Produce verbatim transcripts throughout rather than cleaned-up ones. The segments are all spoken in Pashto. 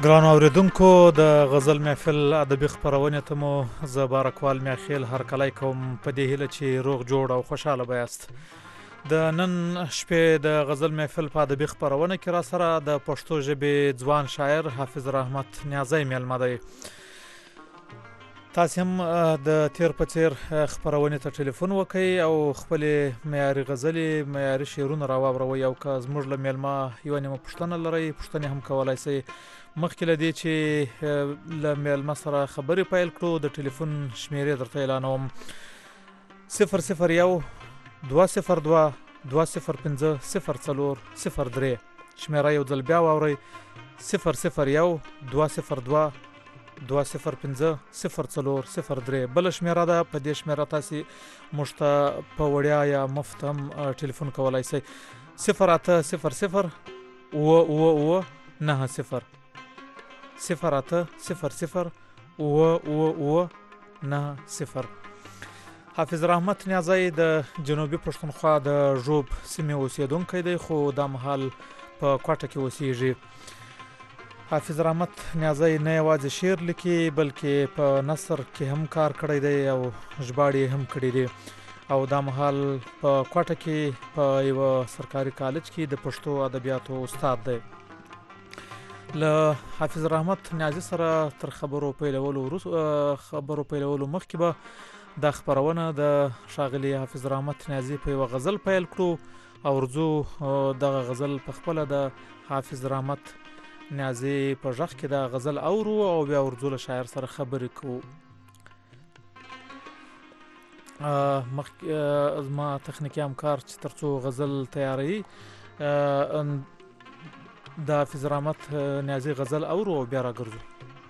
ګرانو اوریدونکو د غزل محفل ادبي خپرونې ته مو زه بارکوال میاخیل هرکلی کوم په دې هیله چې روغ جوړ او خوشحاله به یاست. د نن شپې د غزل محفل په ادبي خپرونه کې را سره د پښتو ژبې ځوان شاعر حافظ رحمت نیازی میلمه دی. تاسې هم د تیر په څیر خپرونې ته ټلیفون وکئ او خپلې معیاري غزلې معیاري شعرونه راواوروئ او که زموږ له میلمه یوه نیمه پوښتنه لرئ پوښتنې هم کولی شئ. مخکې له دې چې له میلمه سره خبرې پیل کړو د ټلیفون شمیرې درته اعلانوم: صفر صفر یو دوه صفر دوه دوه صفر پنځه صفر څلور صفر درې. شمیره یو ځل بیا واورئ: صفر صفر یو دوه صفر دوه دوه صفر پنځه صفر څلور صفر درې. بله شمیره ده، په دې شمیره تاسې موږ ته په وړیا یا مفت هم ټلیفون کولی شئ: صفر اته صفر صفر اوه اوه اوه نهه صفر. صفر اته صفر صفر اوه اوه اوه نهه صفر. حافظ رحمت نیازی د جنوبي پښتونخوا د ژوب سیمې اوسیدونکی دی، خو دا مهال په کوټه کې اوسیږي. حافظ رحمت نیازی نه یوازې شعر لیکي بلکې په نثر کې هم کار کړی دی او ژباړې هم کړي دي، او دا مهال په کوټه کې په یوه سرکاري کالج کې د پښتو ادبیاتو استاد دی. له حافظ رحمت نیازی سره تر خبرو پیلولو خبرو پیلولو مخکې به دا خپرونه د ښاغلي حافظ رحمت نیازی په یوه غزل پیل کړو او ورځو دغه غزل په خپله د حافظ رحمت نیازی په غږ کې دا غزل اورو او بیا ورځو له شاعر سره خبرې کوو. مخکې زما تخنیکي همکار چې تر څو غزل تیاروي د حافظ رحمت نیازی غزل اورو او بیا راګرځو.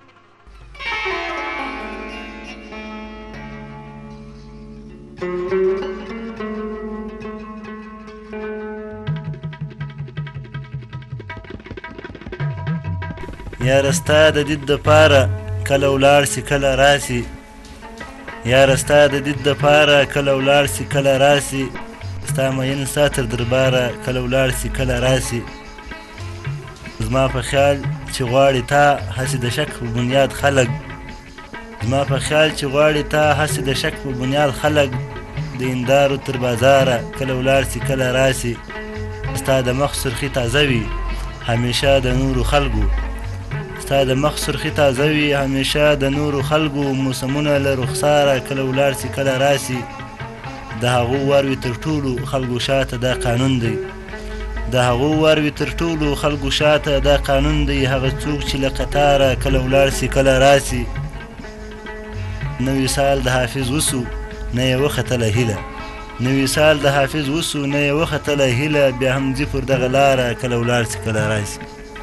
یاره ستا د دید دپاره کله ولاړ سي کله راسي، یاره ستا د دید دپاره کله ولاړ سي کله راسي، ستا مین ستا تر درباره کله ولاړ سي کله راسي. زما په خیال چې غواړي تا هسې د شک په بنیاد خلک، زما په خیال چې غواړي تا هسې د شک په بنیاد خلک، د هندارو تر بازاره کله ولاړ سي کله راسي. ستا د مخ سرخي تازه وي همیشه د نورو خلکو، ستا د مخ سرخي تازه وي همیشه د نورو خلکو، موسمونه له رخساره کله ولاړ سي کله راسي. د هغو وروي تر ټولو خلکو شاته دا قانون دی، د هغو وروي تر ټولو خلکو شاته دا قانون دی، هغه څوک چې له قطاره کله ولاړ سي کله راسي. نوي سال د حافظ وسو نه یې وختله هیله، نوي سال د حافظ وسو نه یې وختله هیله، بیا هم ځي پر دغه لاره کله ولاړ سي کله راسي.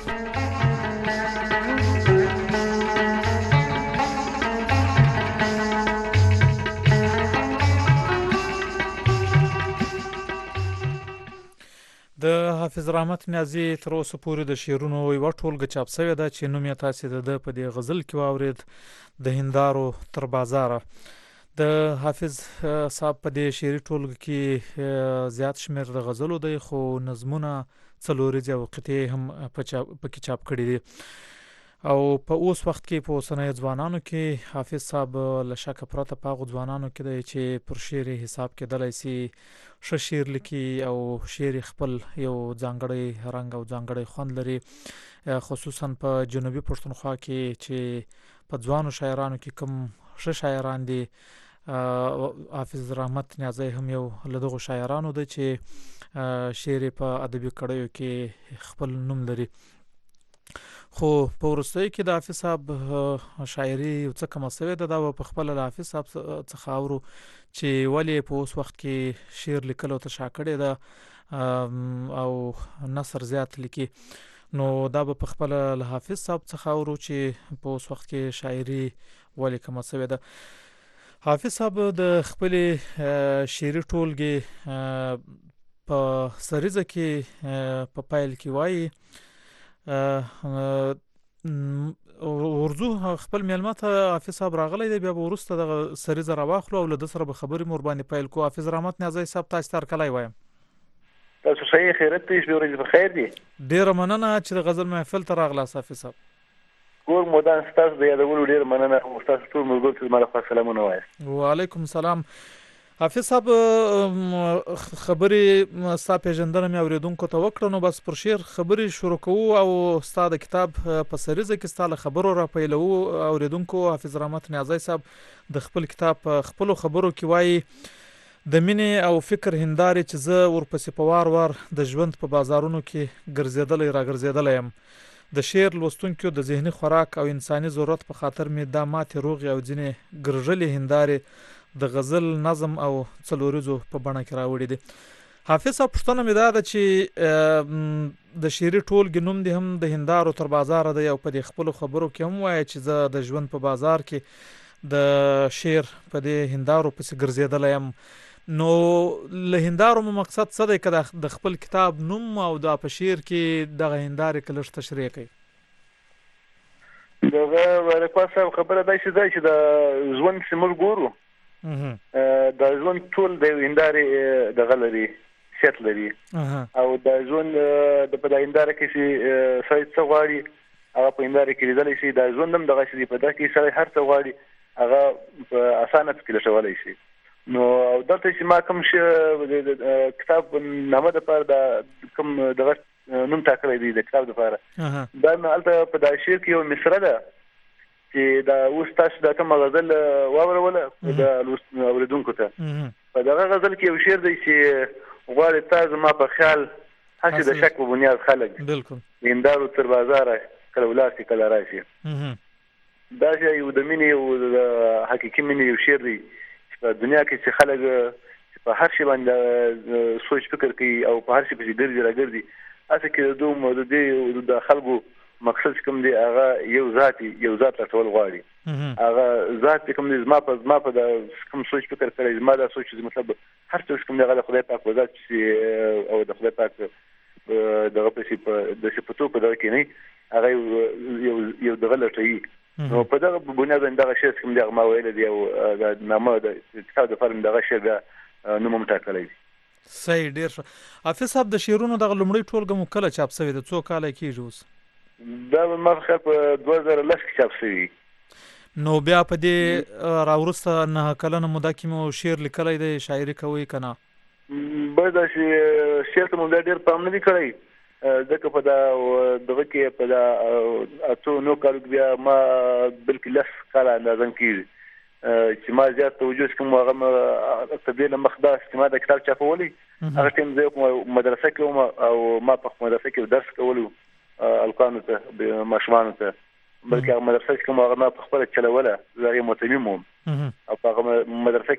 د حافظ رحمت نیازی تر اوسه پورې د شعرونو یوه ټولګه چاپ شوې ده چې نوم یې تاسې د ده په دې غزل کې واورېد: د هندارو تر بازاره. د حافظ صاحب په دې شعري ټولګه کې زیات شمېر د غزلو دی، خو نظمونه څلوریځې او قطعې هم پکې چاپ کړي دي، او په اوس وخت کې په اوسنیو ځوانانو کې حافظ صاحب له شکه پرته په هغو ځوانانو کې دی چې پر شعر یې حساب کېدلی سي ښه شعر لیکي او شعر خپل یو ځانګړی رنګ او ځانګړی خوند لري، خصوصا په جنوبي پښتونخوا کې چې په ځوانو شاعرانو کې کوم ښه شاعران دي. حافظ رحمت نیازی هم یو له دغو شاعرانو دی چې شعر په ادبي کړیو کې خپل نوم لري. خو په وروستیو کې د حافظ صاحب شاعري یو څه کمه شوې ده. دا به په خپله د حافظ صاحب څخه اورو چې ولې په اوس وخت کې شعر لیکلو ته شا کړې ده او نثر زیات لیکي، نو دا به په خپله له حافظ صاحب څخه اورو چې په اوس وخت کې شاعري ولې کمه شوې ده. حافظ صاحب د خپلې شعري ټولګې په سریزه کې په پیل کې وایي: ورځو خپل میلمه ته حافظ صاحب راغلی دی، بیا به وروسته دغه سریزه راواخلو او له ده سره به خبرې مو ورباندې پیل کړو. حافظ رحمت نیازی صاحب تاسو ته هرکلی وایم. تاسو صحیح خیرت دی، شپې ورځې په خیر دي. ډېره مننه چې د غزل محفل ته راغلاست حافظ صاحب. ټول مودان ستاسو د یادولو ډېر مننه او ستاسو ټول ملګرو ته زما لخوا سلامونه وایاست. وعلیکم سلام. حافظ صاحب خبرې ستا پیژندنه مې اورېدونکو ته وکړه، نو بس پر شعر خبرې شروع کوو او ستا د کتاب په سریزه کې ستا له خبرو را پیلوو. اورېدونکو حافظ رحمت نیازی صاحب د خپل کتاب په خپلو خبرو کې وایي د مینې او فکر هندارې چې زه ورپسې په وار وار د ژوند په بازارونو کې ګرځېدلی را ګرځېدلی یم. د شعر لوستونکو د ذهني خوراک او انساني ضرورت په خاطر مې دا ماتې روغې او ځینې ګرژلې هندارې د غزل نظم او څلوریزو په بڼه کې راوړي دي. حافظ صاحب پوښتنه مې دا ده چې د شعري ټولګې نوم دې هم د هندارو تر بازاره دی او په دې خپلو خبرو کې هم وایي چې زه د ژوند په بازار کې د شعر په دې هندارو پسې ګرځېدلی یم. نو له هندارو مو مقصد څه دی که د خپل کتاب نوم او دا په شعر کې دغه هندارې که لږ تشریح کوي؟ دغه رقبا صاحب خبره دا چې دا چې د ژوند چې موږ ګورو د ژوند ټول د هندارې دغه لري شت لري او د ژوند د په د هنداره کې چې سړی څه غواړي هغه په هنداره کې لیدلی شي. د ژوند هم دغه شي په دغه کې سړی هر څه غواړي هغه په اسانه کې لټولی شي. نو او دلته چې ما کوم شی کتاب نامه دپاره د کوم دغه نوم ټاکلی دی د کتاب دپاره دا مې هلته په دا شعر کې یو مصره ده چې دا اوس تاسو دا کوم غزل واوروله د اورېدونکو ته. په دغه غزل کې یو شعر دی چې غواړي تا زما په خیال هسې د شک په بنیاد خلک بالکل هندارو تر بازاره کله ولاړ شي کله راشي. دا چې یو د مینې او د حقیقي مینې یو شعر دی چې په دنیا کې چې خلک په هر شي باندې سوچ فکر کوي او په هر شي پسې ګرځي راګرځي هسې کې د دوم د دې د خلکو مقصد کوم دی هغه یو ذات یو ذات لټول غواړي. هغه ذات کوم دی زما په زما په د کوم سوچ فکر کړی زما دا سوچ مطلب هر څه کوم دی هغه د خدای پاک په ذات او د خدای پاک دغه پسې په د صفتو په دغه کې نه هغه یو یو دغه لټوي. نو په دغه بنیاد باندې دغه شی کوم دی هغه ما ویل دی او د نامه د کتاب دپاره مې دغه شی بیا نوم هم ټاکلی دی. صحیح، ډېر ښه. حافظ صاحب د شعرونو دغه لومړۍ ټولګه مو کله چاپ شوې ده؟ څو کاله کېږي اوس؟ دا ما خیال په دوه زره لس کې چاپ شوي. نو بیا په دې راوروسته نهه کلنه موده کې مو شعر لیکلی دی، شاعري کوئ که نه؟ باید دا چې شعر ته مو بیا ډېر پام نه دی کړی ځکه په دا دغه کې په دا اتو نو کالو کې بیا ما بلکې لس کاله اندازه کېږي چې ما زیات توجه کوم هغه په دې له مخ دا چې ما د کتاب چاپولی هغه ټایم زه کوم مدرسه کې وم او ما په مدرسه کې درس کولو الکانو ته ماشومانو ته بلکې هغه مدرسه کې کوم هغه ما په خپله چلوله زه هغې متمم وم او په هغه مدرسه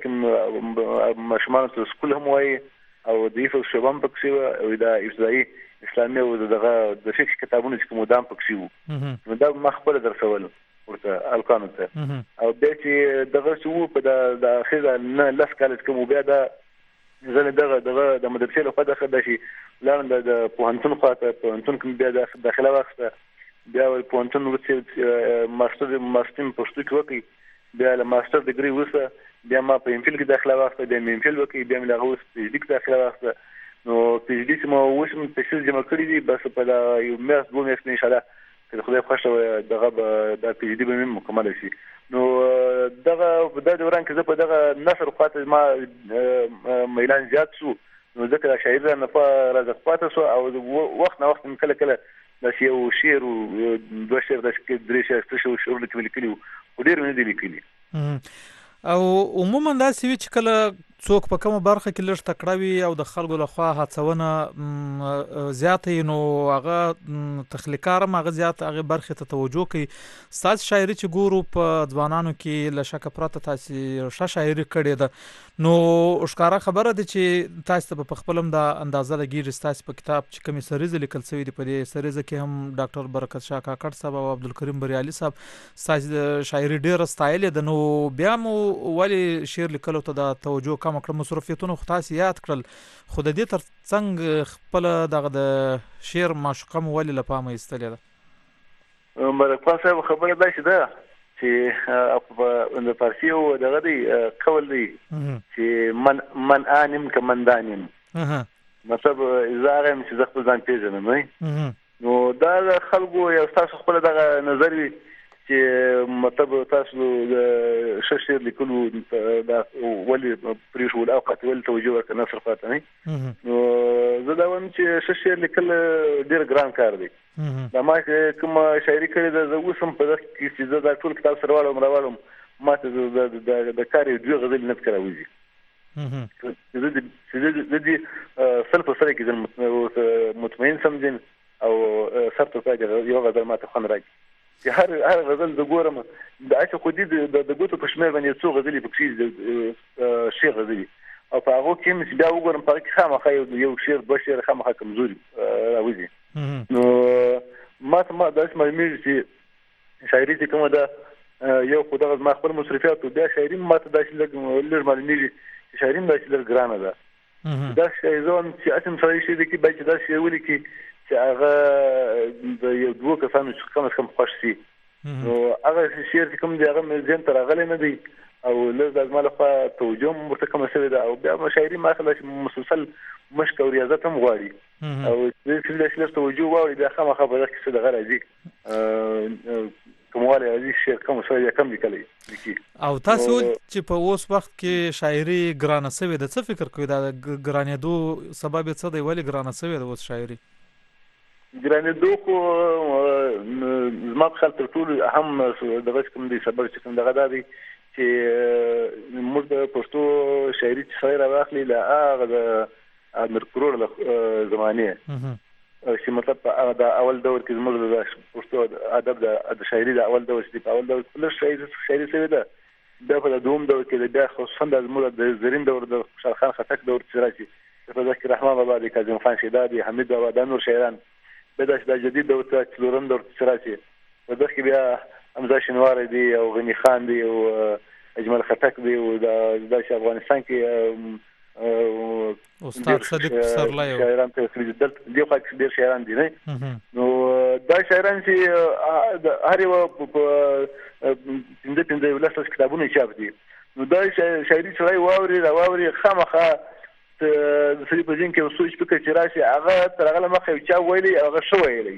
کې ماشومانو ته سکول هم وایي او د حفظ شعبه هم پکښې وه او د ابتدایي اسلامي او دغه د فقه کتابونه چې کوم دا هم پکښې وو. نو دا ما خپله درسول ورته الکانو ته او بیا چې دغه چې وو په د اخر نه لس کاله چې کوم بیا دا زه دغه دغه د مدرسې لخوا دغه دا شي لاړم د پوهنتون خواته پوهنتون کې بیا داخله واخیسته بیا پوهنتون وروسته ماسټر ماسټر پښتو کې وکړي بیا له ماسټر ډګري وروسته بیا ما په ایم فیل کې داخله واخیسته بیا مې ایم فیل وکړي بیا مې له هغه وروسته پي ایچ ډي کې داخله واخیسته. نو پي ایچ ډي چې ما اوس هم تحصیل جمع کړي دي بس په دا یو میاشت دوه میاشتې انشاءالله که د خدای خوښه وي دغه به دا پي ایچ ډي به مې مکمله شي. نو دغه په دا دوران کې زه په دغه نثر خواته ما میلان زیات شو نو ځکه دا شاعر رانه راځه پاته شو او وخت نه وخت کله کله داسې یو شعر و دوه شعر داسې درې شعر څه شعر شعرونه کې مې لیکلي وو خو ډېر مې نه دي لیکلي. او عموما داسې وي چې کله څوک په کومه برخه کې لږ تکړه وي او د خلکو لخوا هڅونه زیاته وي نو هغه تخلیقار هم هغه زیات هغې برخې ته توجه کوي. ستاسې شاعري چې ګورو په ځوانانو کې له شکه پرته تاسې ښه شاعري کړې ده نو ښکاره خبره ده چې تاسې ته به په خپل هم دا اندازه لګېږي ستاسې په کتاب چې کومې سریزې لیکل شوي دي په دې سریزه کې هم ډاکټر برکت شاه کاکړ صاحب او عبدالکریم بریالي صاحب ستاسې شاعري ډېره ستایلې ده. نو بیا مو ولې شعر لیکلو ته دا توجه کمه کړه؟ مصروفیتونه خو تاسې یاد کړل خو د دې تر څنګ خپله دغه د شعر معشوقه مو ولې له پامه ایستلې ده؟ مرکبان صاحب خبره داسې ده چې د فارسي یو دغه دی قول دی چې من من آنم که من دانم مطلب زه هغه یم چې زه خپل ځان پېژنم. نو دا د خلکو یو ستاسو خپله دغه نظر وي چې مطلب تاسو د ښه شعر لیکلو دا ولې پرېښول او قطع ولې توجه ورکړه نثر پاتې نه نو زه دا وایم چې ښه شعر لیکل ډېر ګران کار دی دا ما چې کومه شاعري کړې ده زه اوس هم په دغه کې چې زه دا ټول کتاب سره واړم راواړم ما ته د کار یو دوې غزلې نه ښکاره وځي چې زه دې سل په سره کې مطمئن سمجم او سر تر پایه یو غزل ما ته خوند راکړي چې هر هر غزل د ګورم د اچ خو دې د ګوتو په شمیر باندې څو غزلې پکې شي غزلې او په هغه کې مې بیا وګورم په کې خامخا یو شعر دوه شعر خامخا کمزوري راوځي نو ما ما داس مې مې چې شاعري چې کومه ده یو خدای ما خپل مصرفات او بیا شاعري ما ته داسې لږ لږ معلومیږي چې شاعري مې داسې لږ ګرانه ده دا شی ځون چې اسم سره شي د کې باید دا شی ولي کې چې هغه د یو دوه کسانو چې کوم څه خوښ شي نو هغه شعر چې کوم دی هغه مې ځین تر غلې نه دی او لږ د زما لخوا توجه مرته کوم څه ده او بیا شاعري ما خلاص مسلسل مشق او ریاضت هم غواړي او چې د شعر توجه غواړي بیا خامخا په دغه څه دغه راځي کومواله عزیز شعر کوم څه کم لیکلی او تاسو چې په اوس وخت کې شاعري ګرانه سوي د څه فکر کوي دا ګرانېدو سبب څه دی ولې ګرانه سوي د اوس شاعري ګرانېدو خو زما په خیال تر ټولو اهم دغه کوم دی سبب چې کوم دغه دی چې موږ د پښتو شاعري چې خیر راغلی له هغه د امیر کروړ له زمانه چې مطلب دا اول دور کې زموږ د پښتو ادب د شاعري د اول دور چې په اول دور کې له شاعري شاعري سوي ده بیا په دوم دور کې بیا خصوصا د زموږ د زرین دور د خوشحال خان خټک دور چې راځي په دغه کې رحمان بابا د کاظم خان شیدادي حمید بابا د نور شاعران بدا چې د جدید دور ته څلورم دور چې راځي په دغه کې بیا حمزه شینواری دی او غنی خان دی او اجمل خټک دی او د افغانستان کې استاد صدیق پسرلی شاعران ته خريج دلته دی خو ډیر شاعران دي نه نو دا شاعران چې هر یو په پنځه پنځه ولس کتابونه چاپ دي نو دا شاعري سره واوري دا واوري خامخا د سړي په ځین کې سوچ فکر چې راشي هغه تر هغه مخه چا ویلي هغه شو ویلي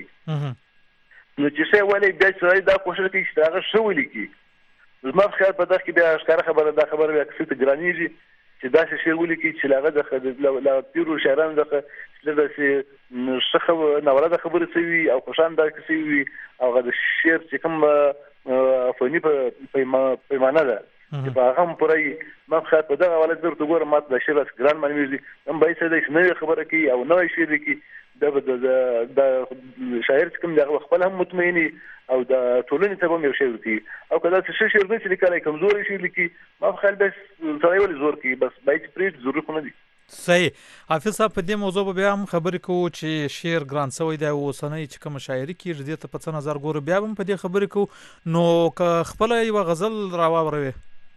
نو چې څه ویلي بیا چې دا کوشش کوي چې هغه شو ویلي کی زما په خیال په دغه کې بیا ښکاره خبره دا خبره بیا کسي ته ګرانیږي چې دا شی ویلي کی چې هغه د لا پیرو شاعران دغه د شخه نوره خبره سوي او خوشان دا کسي وي او د شعر چې کوم فني په پیمانه ده چې په هغه هم پرې ما خو په دغه حواله درته ګورم ماته د شعر ګران معنی هم به څه د نوې خبره کوي او نوې شعر کوي د د شاعر کوم دغه خپل هم مطمئني او د ټولنې ته هم یو شعر کوي او کله چې شعر نه چې لیکلای کمزوري شي لیکي ما خو خل بس سره ولې زور کوي بس باید پرې ضرورت نه دي صحیح حافظ صاحب په دې موضوع به بیا هم خبرې کوو چې شعر ګران سوی دی او اوسنۍ چې کوم شاعري کېږي دې ته په څه نظر ګورو بیا هم په دې خبرې کوو نو که خپله یوه غزل راواوروې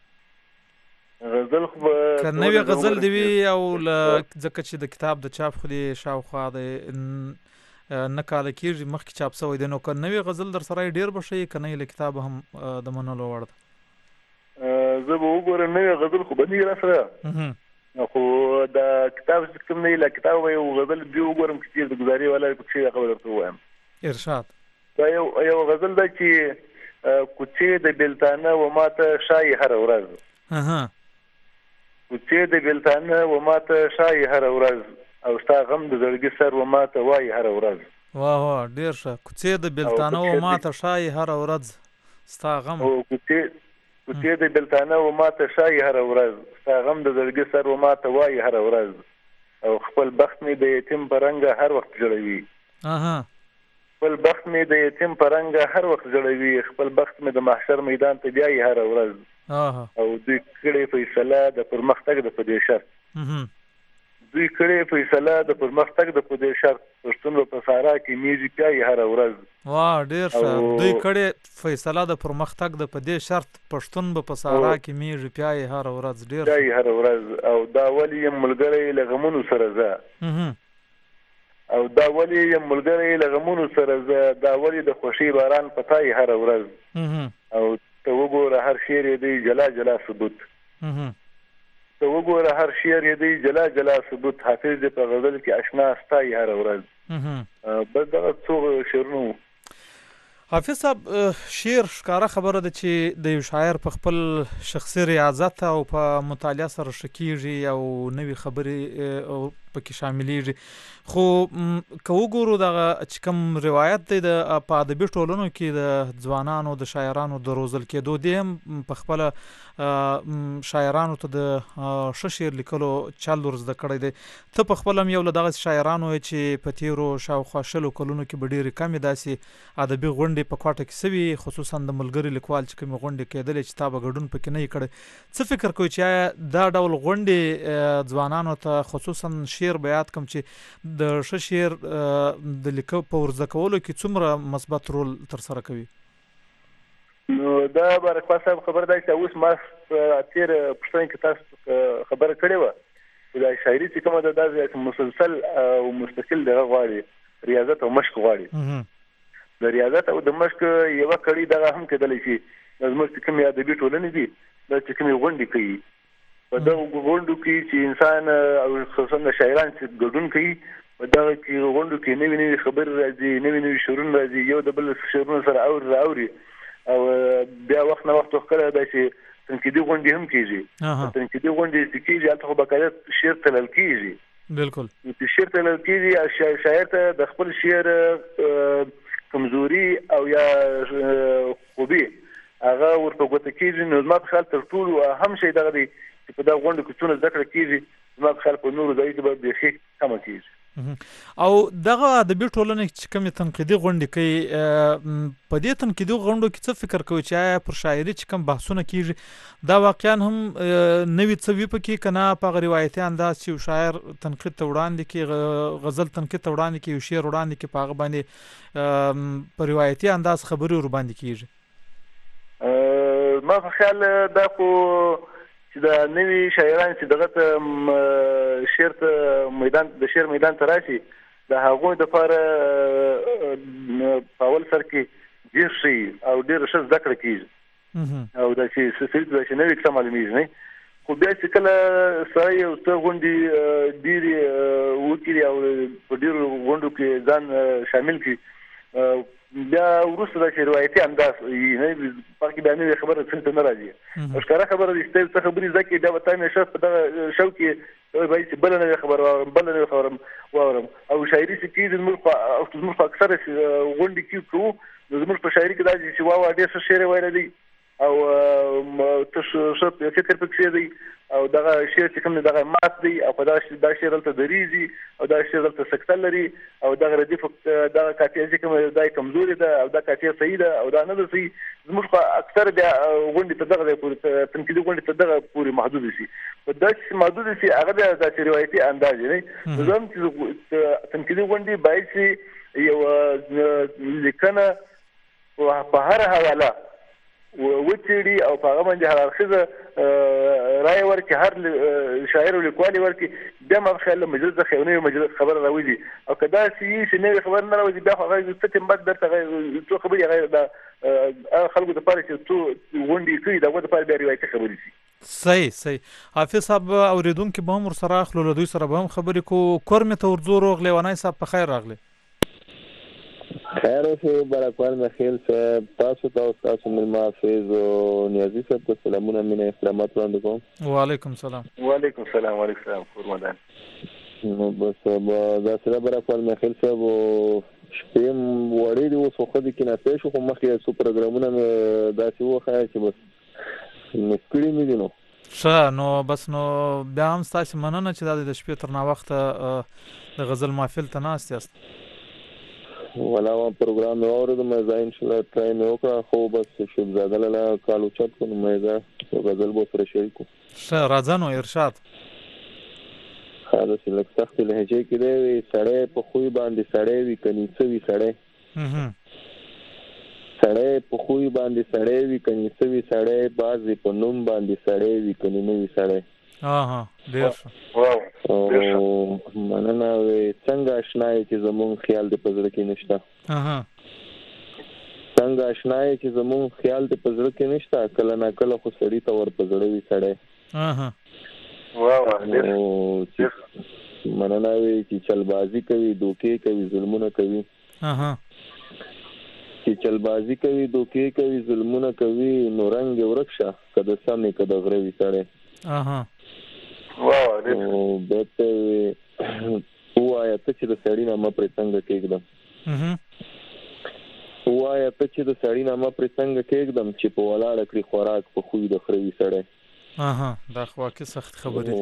غزل خو که نوې غزل دی وي او ځکه چې د کتاب د چاپ خو دې شاوخوا د نه کاله کېږي مخکې چاپ سوی دی نو که نوې غزل در سره ډېر به ښه که نه له کتاب هم د منلو وړ ده زه به وګورم نوې غزل خو به نه وي را سره خو د کتاب کوم نه له کتاب به یو غزل بیا وګورم چې د ګزاري والا پکې هغه درته ووایم ارشاد دا یو یو غزل ده چې کوڅې د بلتانه و ماته شای هر ورځ اها کوڅې د بلتانه و ماته شای هر ورځ او ستا غم د زړګي سر و ماته وای هر ورځ واه واه ډیر ښه کوڅې د بلتانه و ماته شای هر ورځ ستا غم او کوڅې کوڅې د بلتانه و ماته شای هر ورځ ستا غم د زړګي سر و ماته وای هر ورځ او خپل بخت می د یتیم پرنګ هر وخت جوړوي اها خپل بخت می د یتیم پرنګ هر وخت جوړوي خپل بخت می د محشر میدان ته بیاي هر ورځ او دوی کړي فیصله د پرمختګ د پدې شرط دوی کړي فیصله د پرمختګ د پدې شرط پښتون په سارا کې میږي پیاي هر ورځ واه ډیر ښه دوی کړي فیصله د پرمختګ د پدې شرط پښتون په سارا کې میږي پیاي هر ورځ ډیر پیاي هر ورځ او دا ولی ملګری لغمونو سره زه او دا ولی ملګری لغمونو سره زه دا ولی د خوشي باران پتاي هر ورځ او ته وګوره هر شعر دی جلا جلا ثبوت ته وګوره هر شعر دی جلا جلا ثبوت حافظ دې په غزل کې آشنا ستای هر ورځ بس دا څو شعرونه حافظ صاحب شعر ښکاره خبره ده چې د یو شاعر په خپل شخصي ریاضت او په مطالعه سره ښه کېږي او نوې خبرې پکې شاملېږي. خو که وګورو دغه چې کوم روایت دی د په ادبي ټولنو کې د ځوانانو د شاعرانو د روزل کېدو دی هم په خپله شاعرانو ته د ښه شعر لیکلو چل ور زده کړی دی. ته په خپله هم یو له دغسې شاعرانو یې چې په تېرو شاوخوا شلو کلونو کې به ډېرې کمې داسې ادبي غونډې په کوټه کې سوي، خصوصا د ملګري لیکوال چې کومې غونډې کېدلې چې تا به ګډون پکې نه یې کړی. څه فکر کوي چې آیا دا ډول غونډې ځوانانو ته خصوصا شعر به یاد کړم چې د ښه شعر د لیکو په ورزده کولو کې څومره مثبت رول ترسره کوي؟ نو دا بارکوا صاحب خبر دی چې اوس ما تېر پوښتنه کې تاسو خبره کړې وه دا شاعري چې کومه ده دا مسلسل او مستقل دغه غواړي ریاضت او مشق غواړي. د ریاضت او د مشق یوه کړي دغه هم کېدلی شي زموږ چې کومې ادبي ټولنې دي دا چې کومې غونډې کوي په دغو غونډو کې چې انسان او خصوصا د شاعران چې ګډون کوي په دغه کې غونډو کې نوي نوي خبرې راځي، نوي نوي شعرونه راځي، یو د بل شعرونه سره اوري رااوري او بیا وخت نه وخت وکړه دا چې تنقیدي غونډې هم کېږي. تنقیدي غونډې چې کېږي هلته خو باقاعده شعر تلل کېږي. بالکل چې شعر تلل کېږي شاعر ته د خپل شعر کمزوري او یا خوبي هغه ورته ګوته کېږي. نو زما په خیال تر ټولو اهم شی دغه دی چې په دغه غونډو کې څونه زده کړه کېږي زما په خیال په نورو ځایو کې به بیخي کمه کېږي. او دغه ادبي ټولنې چې کومې تنقیدي غونډې کوي په دې تنقیدي غونډو کې څه فکر کوي چې آیا پر شاعري چې کوم بحثونه کېږي دا واقعا هم نوي څه وي پکې که نه په هغه روایتي انداز چې یو شاعر تنقید ته وړاندې کړي، غزل تنقید ته وړاندې کړي، یو شعر وړاندې کړي، په هغه باندې په روایتي انداز خبرې ورباندې کېږي؟ ما په خیال دا خو چې دا نوي شاعران چې دغه ته شعر ته میدان د شعر میدان ته راشي د هغوی دپاره په اول سر کې ډېر ښه او ډېره ښه زده کړه کېږي او دا چې سړي ته دا چې نوي کیسه معلومېږي نه. خو بیا چې کله سړی یو څه غونډې ډېرې وکړي او په ډېرو غونډو کې ځان شامل کړي بیا وروسته دا چې روایتي انداز وي نه پکې بیا نوې خبره څنګه ته نه راځي او ښکاره خبره دي چې څه خبرې زده کړي بیا به تا همیشه په دغه شوق کې وایي چې بله نوې خبره واورم بله نوې خبره واورم. او شاعري چې کېږي زموږ زموږ په اکثره غونډې کې کوو نو زموږ په شاعري کې دا چې واه ډېر ښه شعر یې ویلی دی او ښه فکر پکې دی او دغه شعر چې کوم دی دغه مات دی او په دغه دا شعر هلته دریځي او دا شعر هلته سکته لري او دغه ردیف دغه قافیه چې کومه دا کمزورې ده او دا قافیه صحیح ده او دا نه ده صحیح. زموږ په اکثر بیا غونډې ته دغه ځای پورې تنقیدي غونډې ته دغه پورې محدود شي په داسې محدود شي هغه بیا داسې روایتي انداز دی نه زه هم چې تنقیدي غونډې باید چې یوه لیکنه په هره حواله وڅېړي او په هغه باندې هر اړخیزه رایه ورکړي، هر شاعر او لیکوال یې ورکړي. بیا ما په خیال له مجلس څخه یو نوې مجلس خبره راوځي او که داسې وي چې نوې خبره نه راوځي بیا خو هغه څه ټیم بعد درته څو خبرې هغه د هغه خلکو دپاره چې څو غونډې کوي د هغو دپاره بیا روایتي خبرې شي. صحیح صحیح. حافظ صاحب اورېدونکي به هم ورسره اخلو، له دوی سره به هم خبرې کوو. کور مې ته ورځو روغ لیونی صاحب په خیر راغلی. خیر اوسئ برکوال مخیل صاحب، تاسو ته او ستاسو مېلمه حافظ او نیازي صاحب ته سلامونه مینه احترامات وړاندې کوم. وعلیکم سلام. وعلیکم سلام. وعلیکم سلام. قربان. نو بس داسې ده برکوال مخیل صاحب شپې هم وړې دي اوس خو ښه دي کېناستی شو خو مخکې څو پروګرامونه مې داسې وښایه چې بس مس کړي مې دي. نو ښه نو بس نو بیا هم ستاسې مننه چې دا د شپې تر ناوخته د غزل محفل ته ناست یاست. ولا ما پروګرام مې واورېدو مې ځای انشاءالله ټرای مې وکړه خو بس شهزاده لاله کال اوچت کړو نو مې ځای غزل به سره شریک کړو. ښه راځه نو ارشاد. ښه داسې لږ سختې لهجې کې دی وي سړی په خوی باندې سړی وي که نیڅه وي سړی سړی په خوی باندې سړی وي که نیڅه وي سړی باز یې په نوم باندې سړی وي که نیمه وي سړی. ډېر ښه. مننه. څنګه اشنا یې چې زمونږ خیال دې په زړه کې نشته څنګه اشنا یې چې زمونږ خیال دې په زړه کې نشته کله نا کله خو سړي ته ور په زړه وي سړی. مننه وي چې چلبازي کوي دوکې کوي ظلمونه کوي چې چلبازي کوي دوکې کوي ظلمونه کوي نو رنګ یې ورک شه که د سمې که د غره وي سړی او بیا ته ووایه ته چې د سړي نامه پرې څنګه کېږدم ووایه ته چې د سړي نامه پرې څنګه کېږدم چې په ولاړه کړي خوراک په خوی د خره وي سړی دا خو واقع سخت خبرې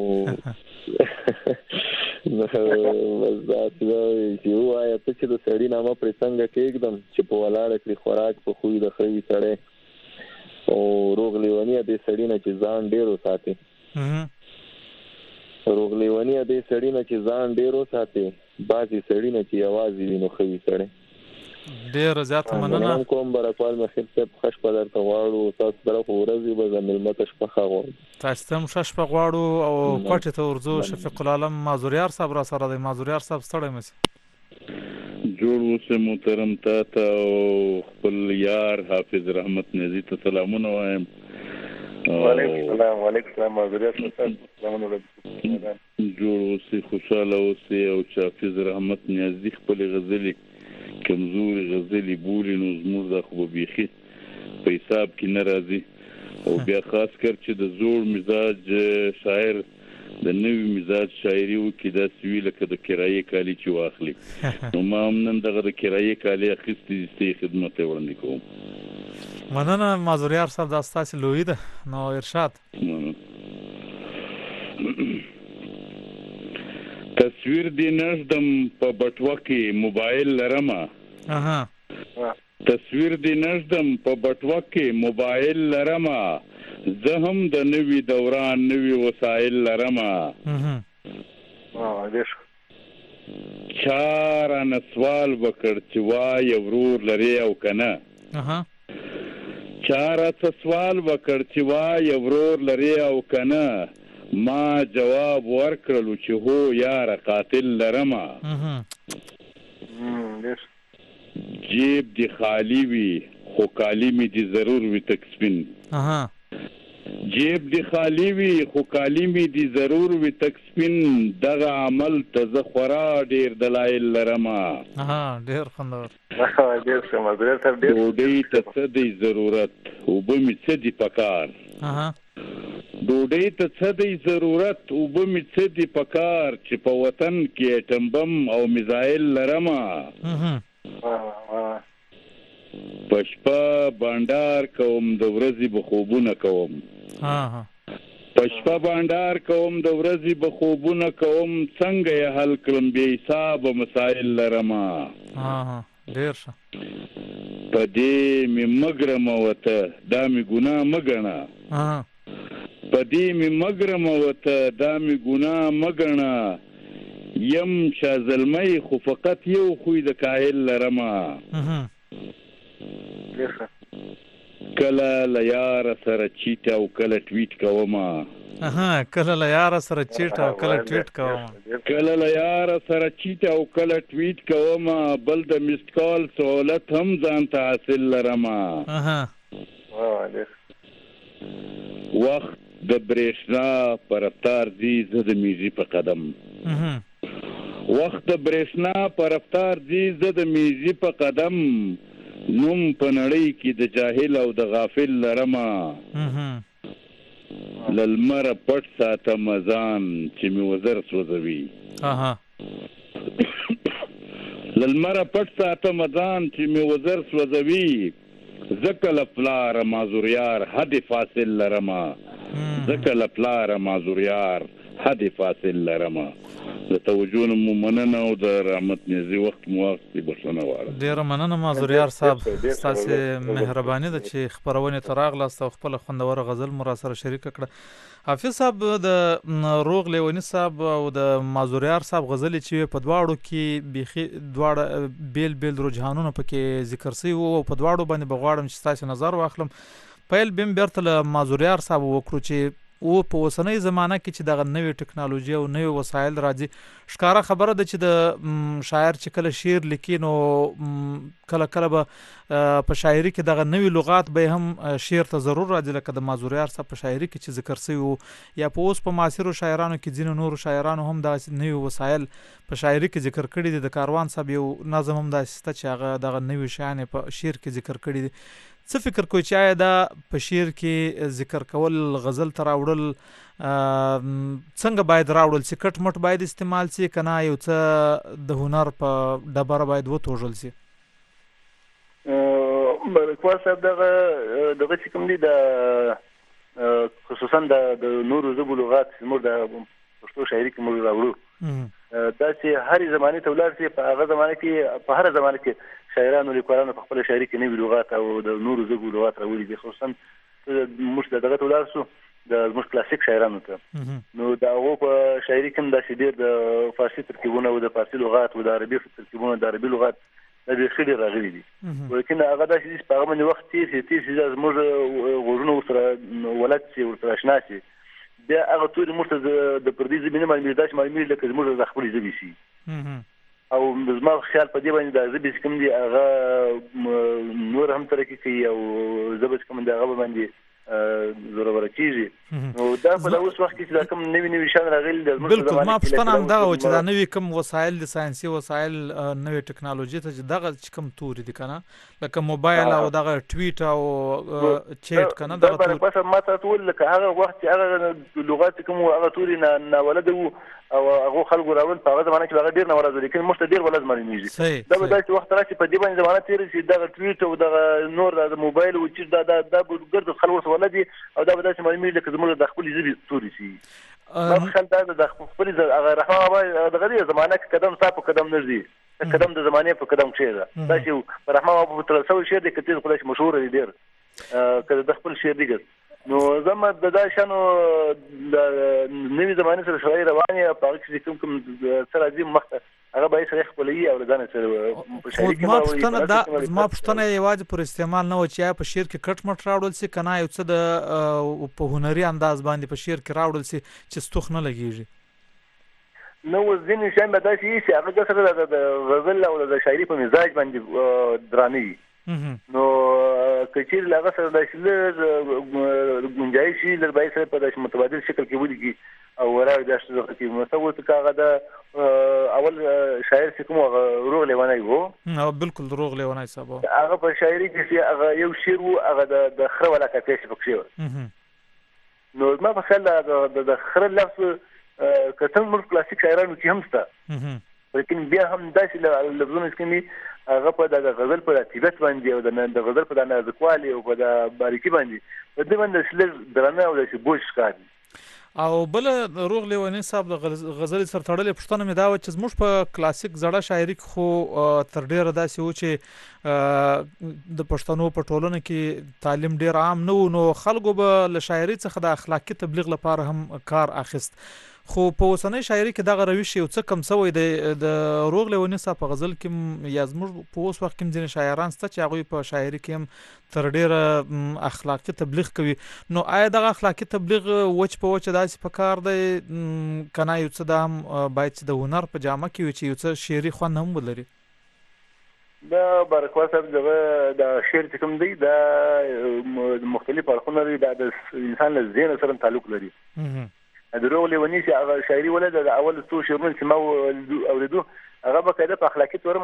بس داسې دا وایي چې ووایه ته چې د سړي نامه پرې څنګه کېږدم چې په ولاړه کړي خوراک په خوی د خره وي سړی او روغ لیونیه دې سړي نه چې ځان ډېر وساتي روغ لیونیه دې سړي نه چې ځان ډېر وساتي بعضې سړي نه چې یوازې وي نو ښه وي سړی ډېره زیاته مننه کوم برکوال مخیر صاحب ښه شپه درته غواړو تاسو سره خو ورځې به زه مېلمه ته شپه ښه غواړو تاسو ته هم ښه شپه غواړو او کوټې ته ورځو شفیق العالم مازوریار صاحب را سره دی مازوریار صاحب ستړی مه سي جوړ اوسې محترم تا ته او خپل یار حافظ رحمت نیازي ته سلامونه وایم وعلیکم السلام وعلیکم السلام مازوریار صاحب سلامونه جوړ اوسې خوشحاله اوسې او چې حافظ رحمت نیازي خپلې غزلې کمزوري غزلې بولي نو زموږ دا خو به بیخي په حساب کې نه راځي او بیا خاص کر چې د زوړ مزاج شاعر د نوي مزاج شاعري وکړي داسې وي لکه د کرایې کالي چې واخلي نو ما هم نن دغه د کرایې کالي اخیستي دي ستې خدمت یې وړاندې کوم مننه مازوریار صاحب دا ستاسې لویي ده نو ارشاد تصویر دی نږدم په بټوه کې موبایل لرمه تصویر دی نږدم په بټوه کې موبایل لرمه زه هم د نوي دوران نوي وسایل لرمه چا رانه سوال وکړ چې وایه ورور لرې او که نه چا راته سوال وکړ چې وایه ورور لرې او که نه ما جواب ورکړلو چې هو یاره قاتل لرمه جیب دی خالی وي خو کالی می دی ضرور وي تک سپین جیب دی خالی وي خو کالی می دی ضرور وي تک سپین دغه عمل ته زه خورا ډېر دلایل لرمه ډېر خوندور ډوډۍ ته څه دی ضرورت اوبه مې څه دي پکار ډوډۍ ته څه دی ضرورت اوبه مې څه دي پکار چې په وطن کې اټم بم او میزایل لرمه په شپه بانډار کوم د ورځې به خوبونه کوم په شپه بانډار کوم د ورځې به خوبونه کوم څنګه یې حل کړم بې حسابه مسایل لرمه ډېر ښه په دې مې مه ګرموه ته دا مې ګناه مه ګڼه په دې مې مه ګرموه ته دا مې ګناه مه ګڼه یم شاه زلمی خو فقط یو خوی د کاهل لرمه کله له یاره سره چیټ او کله ټویټ کومه کله له یاره سره چیټ او کله ټویټ کومه کله له یاره سره چیټ او کله ټویټ کومه بل د میسډ کال سهولت هم ځان ته حاصل لرمه وخت د برېښنا په رفتار ځي زه د میزي په قدم وخت د برېښنا په رفتار ځي زه د میزي په قدم نوم په نړۍ کې د جاهل او د غافل لرمه له لمره پټ ساتم ځان چې مې وزر سوځوي له لمره پټ ساتم ځان چې مې وزر سوځوي ځکه له پلاره مازوریار حد فاصل لرمه ځکه له پلاره مازوریار حد فاصل لرمه د توجه نه مو مننه او د رحمت نیازي وخت مو واخیستې بخښنه غواړم ډېره مننه مازوریار صاحب ستاسې مهرباني ده چې خپرونې ته راغلاست او خپله خوندوره غزل مو راسره شریکه کړه حافظ صاحب د روغ لیوني صاحب او د مازوریار صاحب غزلې چې په دواړو کې بیخي دواړه بیل بیل رجحانونه پکې ذکر شوي وو او په دواړو باندې به غواړم چې ستاسې نظر واخلم پیل بیم بیرته له مازوریار صاحب وکړو چې او په اوسنۍ زمانه کې چې دغه نوې ټکنالوژي او نوې وسایل راځي ښکاره خبره ده چې د شاعر چې کله شعر لیکي نو کله کله به په شاعري کې دغه نوې لغات به هم شعر ته ضرور راځي لکه د مازوریار صاحب په شاعري کې چې ذکر شوی وو یا په اوس په معاصرو شاعرانو کې ځینو نورو شاعرانو هم دغه نوې وسایل په شاعري کې ذکر کړي دي. د کاروان صاحب یو نظم هم داسې شته چې هغه دغه نوې شیان په شعر کې ذکر کړي دي. څه فکر کوئ چې آیا دا په شعر کې ذکر کول غزل ته راوړل څنګه باید راوړل سي؟ کټ مټ باید استعمال سي که نه یو څه د هنر په ډبره باید وتوژل سي؟ ملکوال صاحب دغه دغه چې کوم دي د خصوصا د نورو ژبو لغات زموږ د پښتو شاعري کې موږ راوړو دا چې هرې زمانې ته ولاړ سي په هغه زمانه کې په هره زمانه کې شاعرانو لیکوالانو په خپله شاعري کې نوي لغات او د نورو ژبو لغات راوړي دي. خصوصا موږ د دغه ته ولاړ سو د زموږ کلاسیک شاعرانو ته نو د هغو په شاعري کې هم داسې ډېر د فارسي ترکیبونه او د فارسي لغات او د عربي ترکیبونه د عربي لغات دا بیخي ډېر راغلي دي. لیکن هغه داسې دي چې په هغه باندې وخت تېر سي تېر سي زموږ غوږونه ورسره ولد سي ورسره اشنا سي بیا هغه تورې موږ ته د پردي ژبې نه معلومېږي داسې معلومېږي لکه زموږ د خپلې ژبې شي. او زما خیال په دې باندې د ژبې چې کوم دي هغه نور هم ترقي کوي او ژبه چې کوم دي هغه به باندې زوروره کېږي. نو دا په دا اوس وخت کې چې دا کوم نوي نوي شیان راغلي دي بالکل ما پوښتنه همدغه وه چې دا نوي کوم وسایل د ساینسي وسایل نوې ټکنالوژي ته چې دغه چې کوم توري دي که نه لکه موبایل او دغه ټویټ او چیټ که نه دغه توري بس ما ته وویل لکه هغه وخت چې هغه لغات چې کوم وو هغه توري ناولده وو او هغه خلکو راول په هغه زمانه کې هغه ډېر ناولد وو لیکن موږ ته ډېر ولد معلومېږي. دا به داسې وخت راشي په دې باندې زمانه تېره شي دغه ټویټ او دغه نور د موبایل او چیټ دا دا دا به ګرد خلک ورته ولد وي او دا به داسې معلومېږي لکه زموږ د خپلې ژبې توري شي. ما خیال دا د خپلې هغه رحمان بابا دغه دی زمانه کې قدم ستا په قدم نه ږدي قدم د زمانې په قدم کښې ده. داسې په رحمان بابا په تړل شوی شعر دی که تېز خدای چې مشهوره دی ډېر که د خپل شعر دی نو زما د دا شانو د نوي زمانې سره شاعري روانې او په هغه کې چې کوم کوم څه راځي مخته هغه باید سړی خپلوي او له ځانه سره په شاعري کې زما پوښتنه یوازې پر استعمال نه وه چې آیا په شعر کې کټ مټ راوړل سي که نه یو څه د په هنري انداز باندې په شعر کې راوړل سي چې ستوخ نه لګېږي. نو ځینې شیان به داسې وي چې هغه سره د غزل او د شاعري په مزاج باندې درانه وي. نو که چیرې له هغه سره داسې لږ ګنجایش وي لږ باید سره په داسې متبادل شکل کې ولیکي او وراوي داسې دغه کې مثلا اوس که هغه د اول شاعر چې کوم هغه روغ لیونی و بالکل روغ لیونی صاحب هغه په شاعري کې چې هغه یو شعر و هغه د خره ولا کاپیسې پکښې وه. نو زما په خیال د خره لفظ که څنګه موږ کلاسیک شاعرانو کې هم شته لیکن بیا هم داسې لفظونه چې کوم وي هغه په د غزل په طبیعت باندې او د غزل په د نازکوالي او په د باریکي باندې په دې باندې لږ درانه او داسې بوج ښکاري. او بله روغ لیونی صاحب د غزل سره تړلې پوښتنه مې دا وه چې زموږ په کلاسیک زړه شاعري کې خو تر ډېره داسې و چې د پښتنو په ټولنه کې تعلیم ډېر عام نه و نو خلکو به له شاعري څخه د اخلاقي تبلیغ لپاره هم کار اخیست. خو په اوسنۍ شاعري کې دغه روش یو څه کم سوی دی. د روغ لیوني صاحب په غزل کې یا زموږ په اوس وخت کې هم ځینې شاعران شته چې هغوی په شاعري کې هم تر ډېره اخلاقي تبلیغ کوي. نو آیا دغه اخلاقي تبلیغ وچ په وچه داسې په کار دی که نه یو څه دا هم باید چې د هنر په جامه کې وي چې یو څه شعري خوند هم ولري؟ دا بارکوال صاحب دغه د شعر چې کوم دی دا مختلف اړخونه لري دا د انسان له ذهن سره تعلق لري. د روغ لیوني چې هغه شاعري ولده د اول څو شعرونه چې ما اورېدو هغه باقاعده په اخلاقي توګه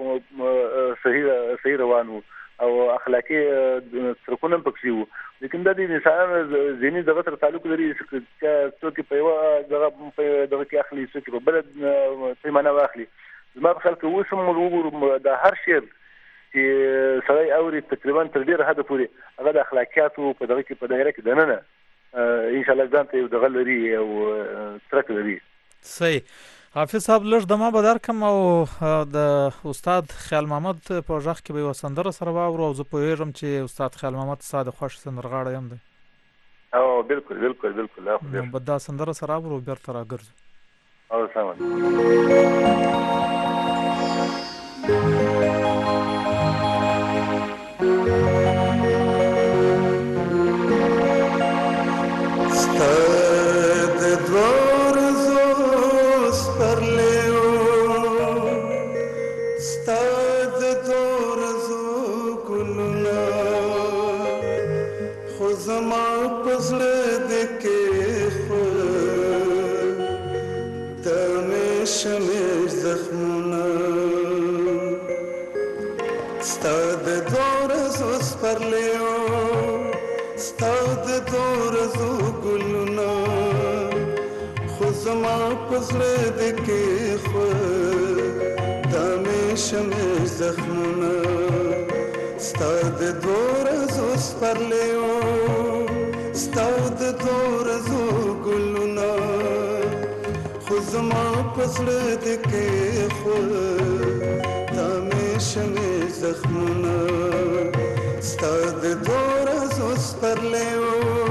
صحیح صحیح روان وو او اخلاقي سرکونه هم پکښې وو لیکن دا د انسانانو ذهني دغه سره تعلق لري چې څوک په یوه دغه دغه کې اخلي څوک په بله پیمانه واخلي. زما په خیال کې اوس هم وګورو د هر شعر چې سړی اوري تقریبا تر ډېره حده پورې هغه د اخلاقیاتو په دغه کې په دایره کې دننه انشاءالله ځان ته یو دغه لري او ترک لري. صحیح. حافظ صاحب لږ دمه به درکړم او د استاد خیال محمد په غږ کې به یوه سندره سره واورو او زه پوهېږم چې استاد خیال محمد ستا د خوښ سندرغاړی هم دی. او بالکل بالکل بالکل نو به دا سندره سره اورو بېرته راګرځو. او سم ستاسو پزړه دې کې خو تمه شمیر زخمونه ستاد دور زوس پرلیو ستاد دور زو ګلونه خو زما پزړه دې کې خو تمه شمیر زخمونه ستاد دور زوس پرلیو ستاد دور زو ګلونه خو زما پزړه دې کې خو تمه شمیر زخمونه ستاد دور زوس پرلیو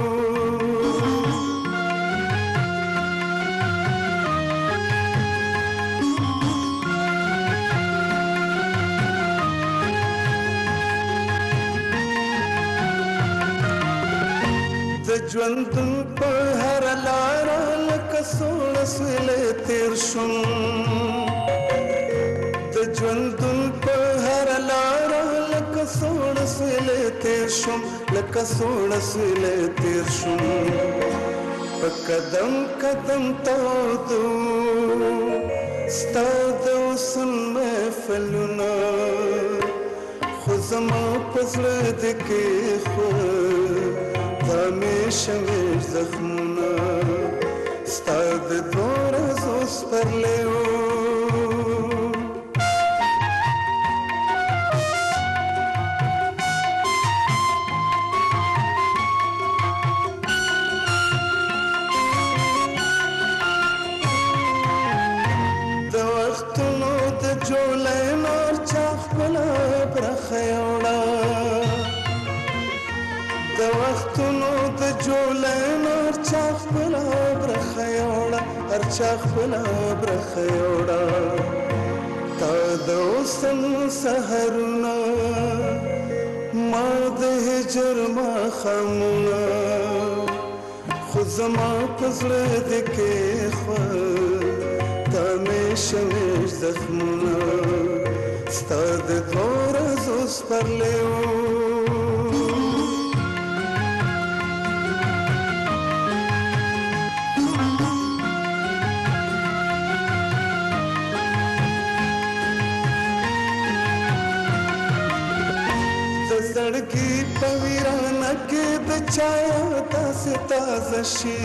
ژوندون په هر لاره لکه سوړ سویلې تیر شوم د ژوندون په هر لاره لکه سوړ سویلې تیر شوم لکه سوړ سویلې تیر شوم په قدم قدم تاودو ستا د حسن محفلونه خو زما په زړه دې کې خو تمه شمیر زخمونه ستاد دور زوس پرلیو د وختونو د جولای نور چا خپله برخه یوړه د وختونو د جولای نور چا خپله برخه یوړه هر چا خپله برخه یوړه تا د حسن سحرونه ما د هجر ماښامونه خو زما په زړه دې کې خو تمه شمیر زخمونه ستا د تور زوس پرلیو زړګي په ویرانه کې د چایا داسې تازه شي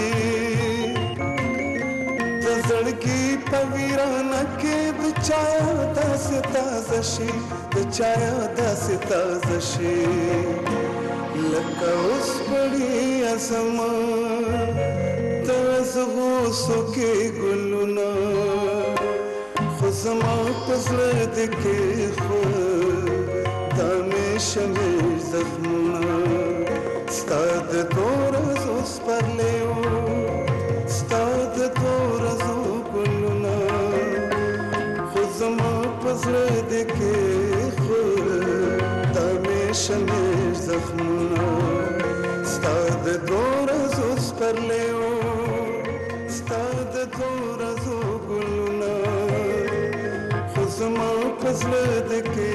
د زړګي په ویرانه کې د چایا داسې تازه شي د چایا داسې تازه شي لکه اوس پړی زما د زغوسو کې ګلونه خو زما په زړه دې کې خو تمه شمیر زخمونه ستا د دور زوس پرلیو ستا د دور زو ګلونه خو زما په زړه دې کې خو تمه شمیر زخمونه ستا د دور زوس پرلیو ستا د دور زو ګلونه خو زما په زړه دې کې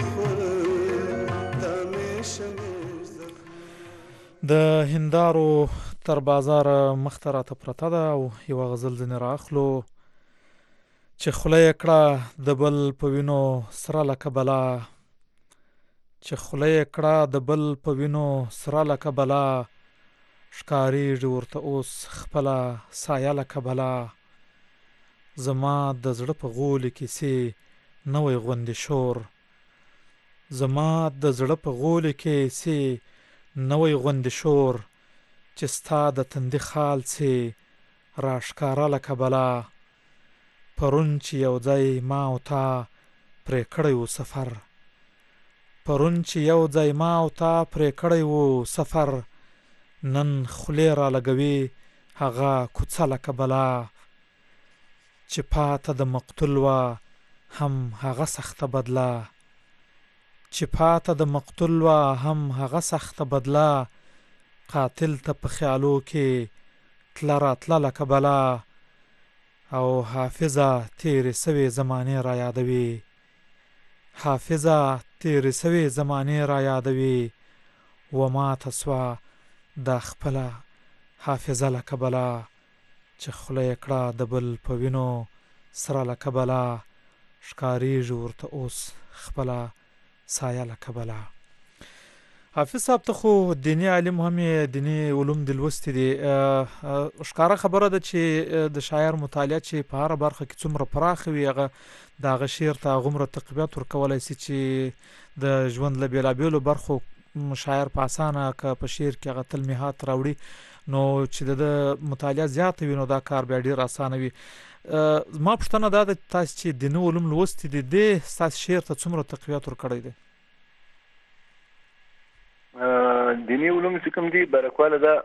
د هندارو تر بازار مخته راته پرته ده او یوه غزل ځینې رااخلو چې خوله یې کړه د بل په وینو سره لکه بلا چې خوله یې کړه د بل په وینو سره لکه بلا ښکارېږي ورته اوس خپله سایه لکه بلا زما د زړه په غولې کیسې نوی غوندې شور زما د زړه په غولې کیسې نوی غوندې شور چې ستا د تندي خال څې راښکاره لکه بلا پرون چې یو ځای ما او تا پرې کړی و سفر پرون چې یو ځای ما او تا پرې کړی و سفر نن خولې را لګوي هغه کوڅه لکه بلا چې پاته د مقتول وه هم هغه سخته بدله چې پاته د مقتول وه هم هغه سخته بدله قاتل ته په خیالو کې تله راتله لکه بلا او حافظه تیرې سوې زمانې را یادوي حافظه تیرې سوې زمانې را یادوي و ماته سوه دا خپله حافظه لکه بلا چې خوله یې کړه د بل په وینو سره لکه بلا ښکارېږي ورته اوس خپله سایه لکه بلا. حافظ صاحب ته خو دیني عالم هم یې دیني علوم د لوستي دي. ښکاره خبره ده چې د شاعر مطالعه چې په هره برخه کې څومره پراخه وي هغه د هغه شعر ته هغومره تقویت ورکولی سي چې د ژوند له بېلابېلو برخو شاعر په اسانه که په شعر کې هغه تلمیحات راوړي نو چې د مطالعه زیاته وي نو دا کار بیا ډېر اسانه وي. زما پوښتنه دا ده تاسو چې دیني علوم لوستي دي دې ستاسو شعر ته څومره تقویت ورکړی دی؟ دیني علوم چې کوم دي برکواله ده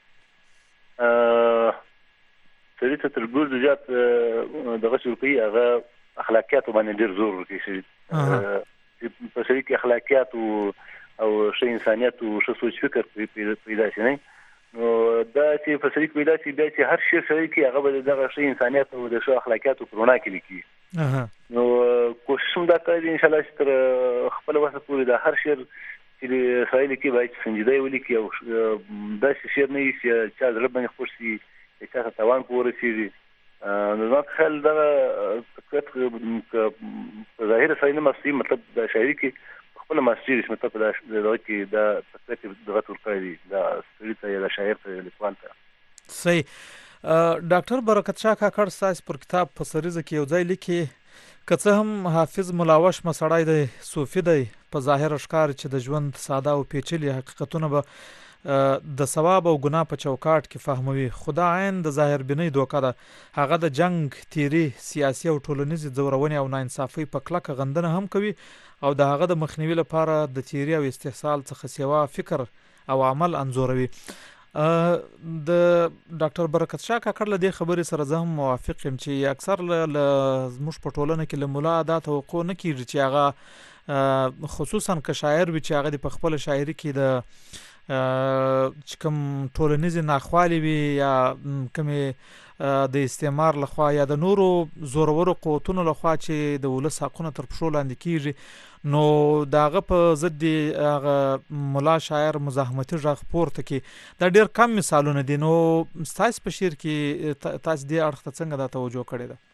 سړي ته تر ګوزو زیات دغه څه کوي هغه اخلاقیاتو باندې ډېر زور ورکوي چې په سړي کې اخلاقیات او ښه انسانیت او ښه سوچ فکر پیدا شي نه نو دا چې په سړي کې پیدا شي بیا چې هر شی سړي کې هغه به دغه ښه انسانیت او د ښه اخلاقیاتو په رڼا کې لیکي. نو کوشش هم دا کوي ان شاء الله چې تر خپل وسه پورې د هر شعر چې سړی لیکي باید سنجیده یې ولیکي او داسې شعر نه وي چې چا زړه باندې خوښ شي چې چا ته تاوان په ورسېږي. نو زما په خیال دغه تقویت په ظاهره سړی نه مستوي مطلب د شاعري کې خپله مستوي دي مطلب په دغه کې دا تقویت دغه ورکړی دي دا سړي ته یا د شاعر ته لیکوال ته. صحیح. ډاکټر برکت شاه کاکړ ستاسو پر کتاب په سریزه کې یو ځای لیکي که څه هم حافظ ملاوش مسړی دی صوفي دی په ظاهر ښکار چې د ژوند ساده او پیچلي حقیقتونه به د ثواب او ګناه په چوکاټ کې فهموي خو دا عین د ظاهر بینۍ دوکه ده. هغه د جنگ تیری سیاسي او ټولنیزې ځورونې او ناانصافۍ په کلکه غندنه هم کوي او د هغه د مخنیوي لپاره د تیری او استحصال څخه سیوا فکر او عمل انځوروي. د ډاکټر برکت شاه کاکړ له دې خبرې سره زه هم موافق یم چې اکثر زموږ په ټولنه کې له ملا دا توقع نه کېږي چې هغه خصوصا که شاعر وي چې هغه د په خپله شاعري کې د چې کوم ټولنیزې ناخوالې وي یا کومې د استعمار لخوا یا د نورو زورورو قوتونو لخوا چې د ولس حقونه تر پښو لاندې کېږي نو د هغه په ضد د هغه ملا شاعر مزاحمتي غږ پورته کړي. دا ډېر کم مثالونه دي. نو ستاسو په شعر کې تاسو دې اړخ ته څنګه دا توجه کړې ده؟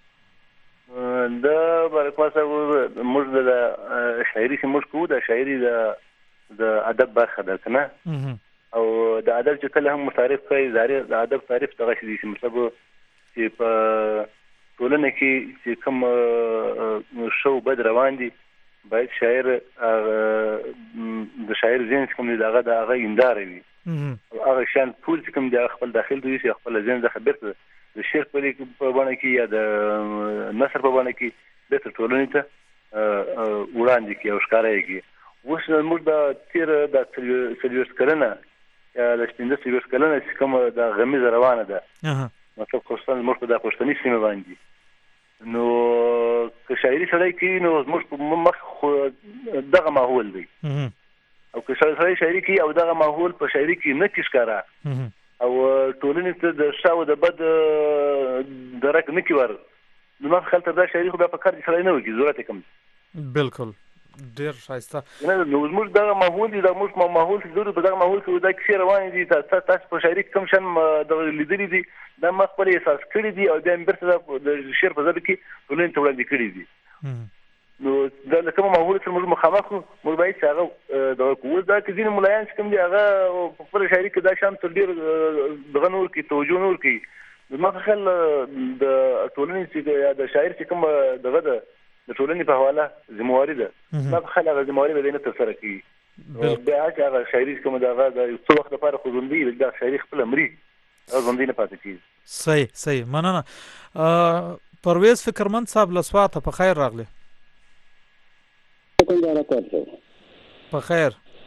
د برکت صاحب موږ د شاعري چې موږ کوو د شاعري د د ادب برخه ده که نه او د ادب چې کله هم متعارف کوي د ادب تعریف دغه شی دی چې مطلب چې په ټولنه کې چې کوم ښه او بد روان دي باید شاعر د شاعر ذهن چې کوم دی د هغه د هغه هنداره وي او هغه شیان ټول چې کوم دی خپل داخل ته وي خپل ذهن څخه بیرته د شعر په بڼه کې یا د نثر په بڼه کې بیرته ټولنې ته وړاندې کړي او ښکاره یې کړي. اوس موږ د تېر د څلوېښت کلنه یا د پنځه څلوېښت کلنه چې کومه د غمیزه روانه ده مطلب خصوصا زموږ په دا پښتني سیمه باندې نو که شاعري سړی کوي نو زموږ په مخ دغه ماحول دی او که سړی شاعري کوي او دغه ماحول په شاعري کې نه کښ ښکاره او ټولنې ته د ښه او د بد درک نه کړي ور نو ما په خیال ته دا شاعري خو بیا په کار کې سړی نه وکړي ضرورت یې کم دی. بالکل ډېر ښایسته. نو زموږ دغه ماحول دی دغه موږ ماحول چې ضروري په دغه ماحول کې دا کیسې روانې دي تاسو په شاعري کې کوم شان دغه لیدلي دي دا ما خپل احساس کړي دي او بیا مې بیرته د شعر په ژبه کې ټولنې ته وړاندې کړي دي. نو دا له کومه ماحول سره موږ مخامخ یو موږ باید چې هغه دغه کوو دا چې ځینې ملایان چې کوم دي هغه په خپله شاعري کې دا شان تر ډېر دغه نه ورکوي توجه نه ورکوي. زما په خیال د ټولنې چې یا د شاعر چې کوم دغه ده د ټولنې په حواله ذمہواري ده ما په خیال هغه ذمہواري به نه ترسره کړي بیا چې هغه شاعري کوم دغه د یو څه وخت لپاره خو ژوندي دا شاعري خپله مري هغه ژوندي نه پاتې کېږي. صحیح صحیح مننه. پرویز فکرمند صاحب له سواته په خیر راغلی. په خیر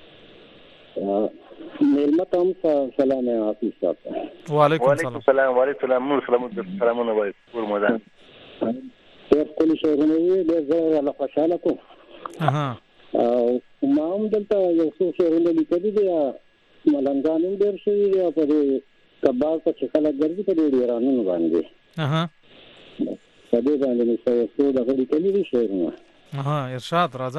میلمه ته هم سلام حافظ صاحب. وعلیکم السلام. وعلیکم السلام. نور سلامونه وایي کور مودان ډېر ښکلي شعرونه وي ډېر زه الله خوشحاله کړم او ما هم دلته یو څو شعرونه لیکلي دي ملنګان هم ډېر شوي دي او په دې کباب ته چې خلک ګرځي په دې ډېرانونو باندې په دې باندې مې څو څو دغه لیکلي دي شعرونه. ارشاد راځه.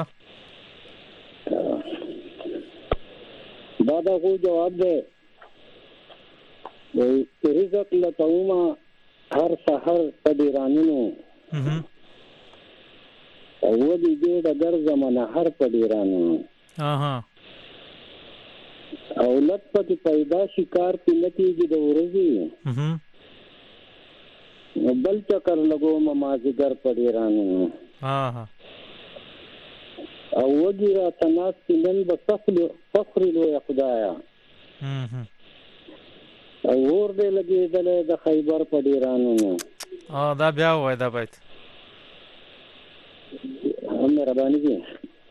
دا دغه جواب دی رزق لتوما هر سحر پډیرانو او ودی دې د ګرځم نه هر پډیرانو اها اولاد پکې پیدا شکار په نتیجه د ورځي بل چکر لګو مازیګر پډیرانو اها او وګی را تناس نن به فخر فخر لوی خدایا او ور دې لګېدل د خیبر پډیرانو اه دا بیا وای دا بیت هم مهرباني دي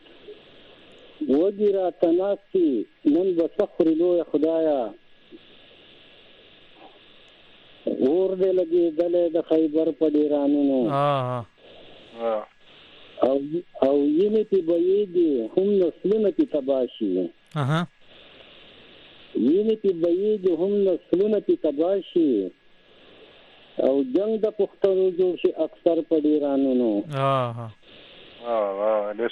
وګی را تناس نن به فخر لوی خدایا ور دې لګېدل د خیبر پډیرانو اه او او یینه تی بېدی هم نسلونه تی تباشي اها یینه تی بېدی هم نسلونه تی تباشي او جنگ د پښتنو جوړ شي اکثر پډیرانو نو اه اه اه لس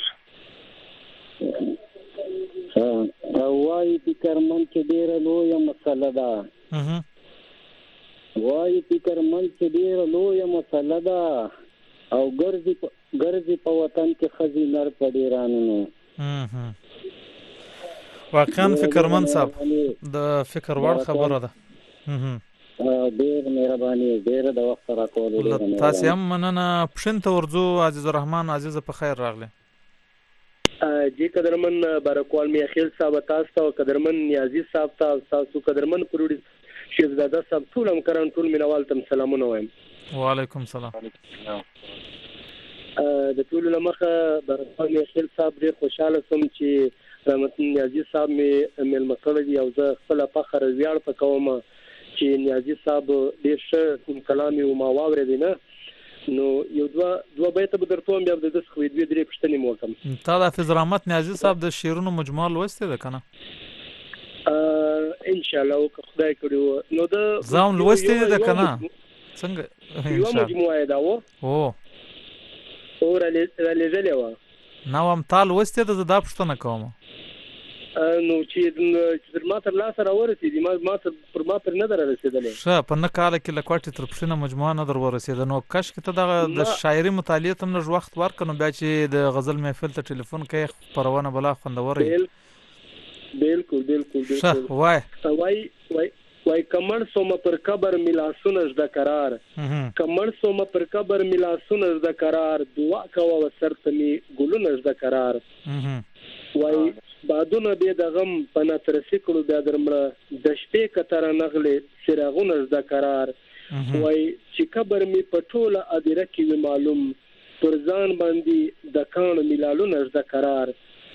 او وايي فکر من چې ډېر لوی مسله ده اها وايي فکر من چې ډېر لوی مسله ده او ګرځي ګرځي په وطن کې خزینر پډیرانو اها واقعا فکرمن صاحب د فکر وړ خبره ده اها ډېر مهرباني ډېر د وخت راکول تاسو هم مننه پښنته ورځو عزیز الرحمن عزیز په خیر راغله جی قدرمن بارکوال می اخیل صاحب تاسو او قدرمن نیازی صاحب تاسو قدرمن پروډي شهزاده صاحب ټول هم کران ټول مینوال تم سلامونه وایم وعلیکم السلام د ټول لمخه بارکوال می اخیل صاحب ډیر خوشاله سم چې رحمت نیازی صاحب می مل مکړه دی او زه خپل فخر ویاړ پکوم چې نیازی صاحب ډیر ښه کلام او ما واورې دی نه نو یو دوا دوا بیت به درته بیا د دس خوې دوی درې پښتنې مو کوم تا د حافظ رحمت نیازی صاحب د شعرونو مجموعه لوسته ده کنه ان شاء الله خدای کړو نو د زاوم لوسته ده کنه څنګه یو مجموعه دا و او اور له زلې و نو هم تال لوسته ده دا پښتنه کوم نو چې تر ما تر لاس را ورسېدي ما ما پر ما پر نه در رسیدلې ښه په نه کال کې لکوټي تر پښینه مجموعه نه در ورسېد نو کش کې ته د شاعري مطالعه تم لږ وخت ورکنو بیا چې د غزل محفل ته ټلیفون کوي پرونه بلا خوندور بالکل بالکل بالکل وای وای وای وای کمر سوم پر قبر ملا سنج د قرار کمر سوم پر قبر ملا سنج د قرار دعا کوه وسرتنی ګلونج د قرار وای بادونه به د غم په نتر سکړو بیا درمړه د شپې کتر نغلې سراغونه د قرار وای چې قبر می پټوله ادره کې معلوم پر ځان باندې د کان ملالونه د قرار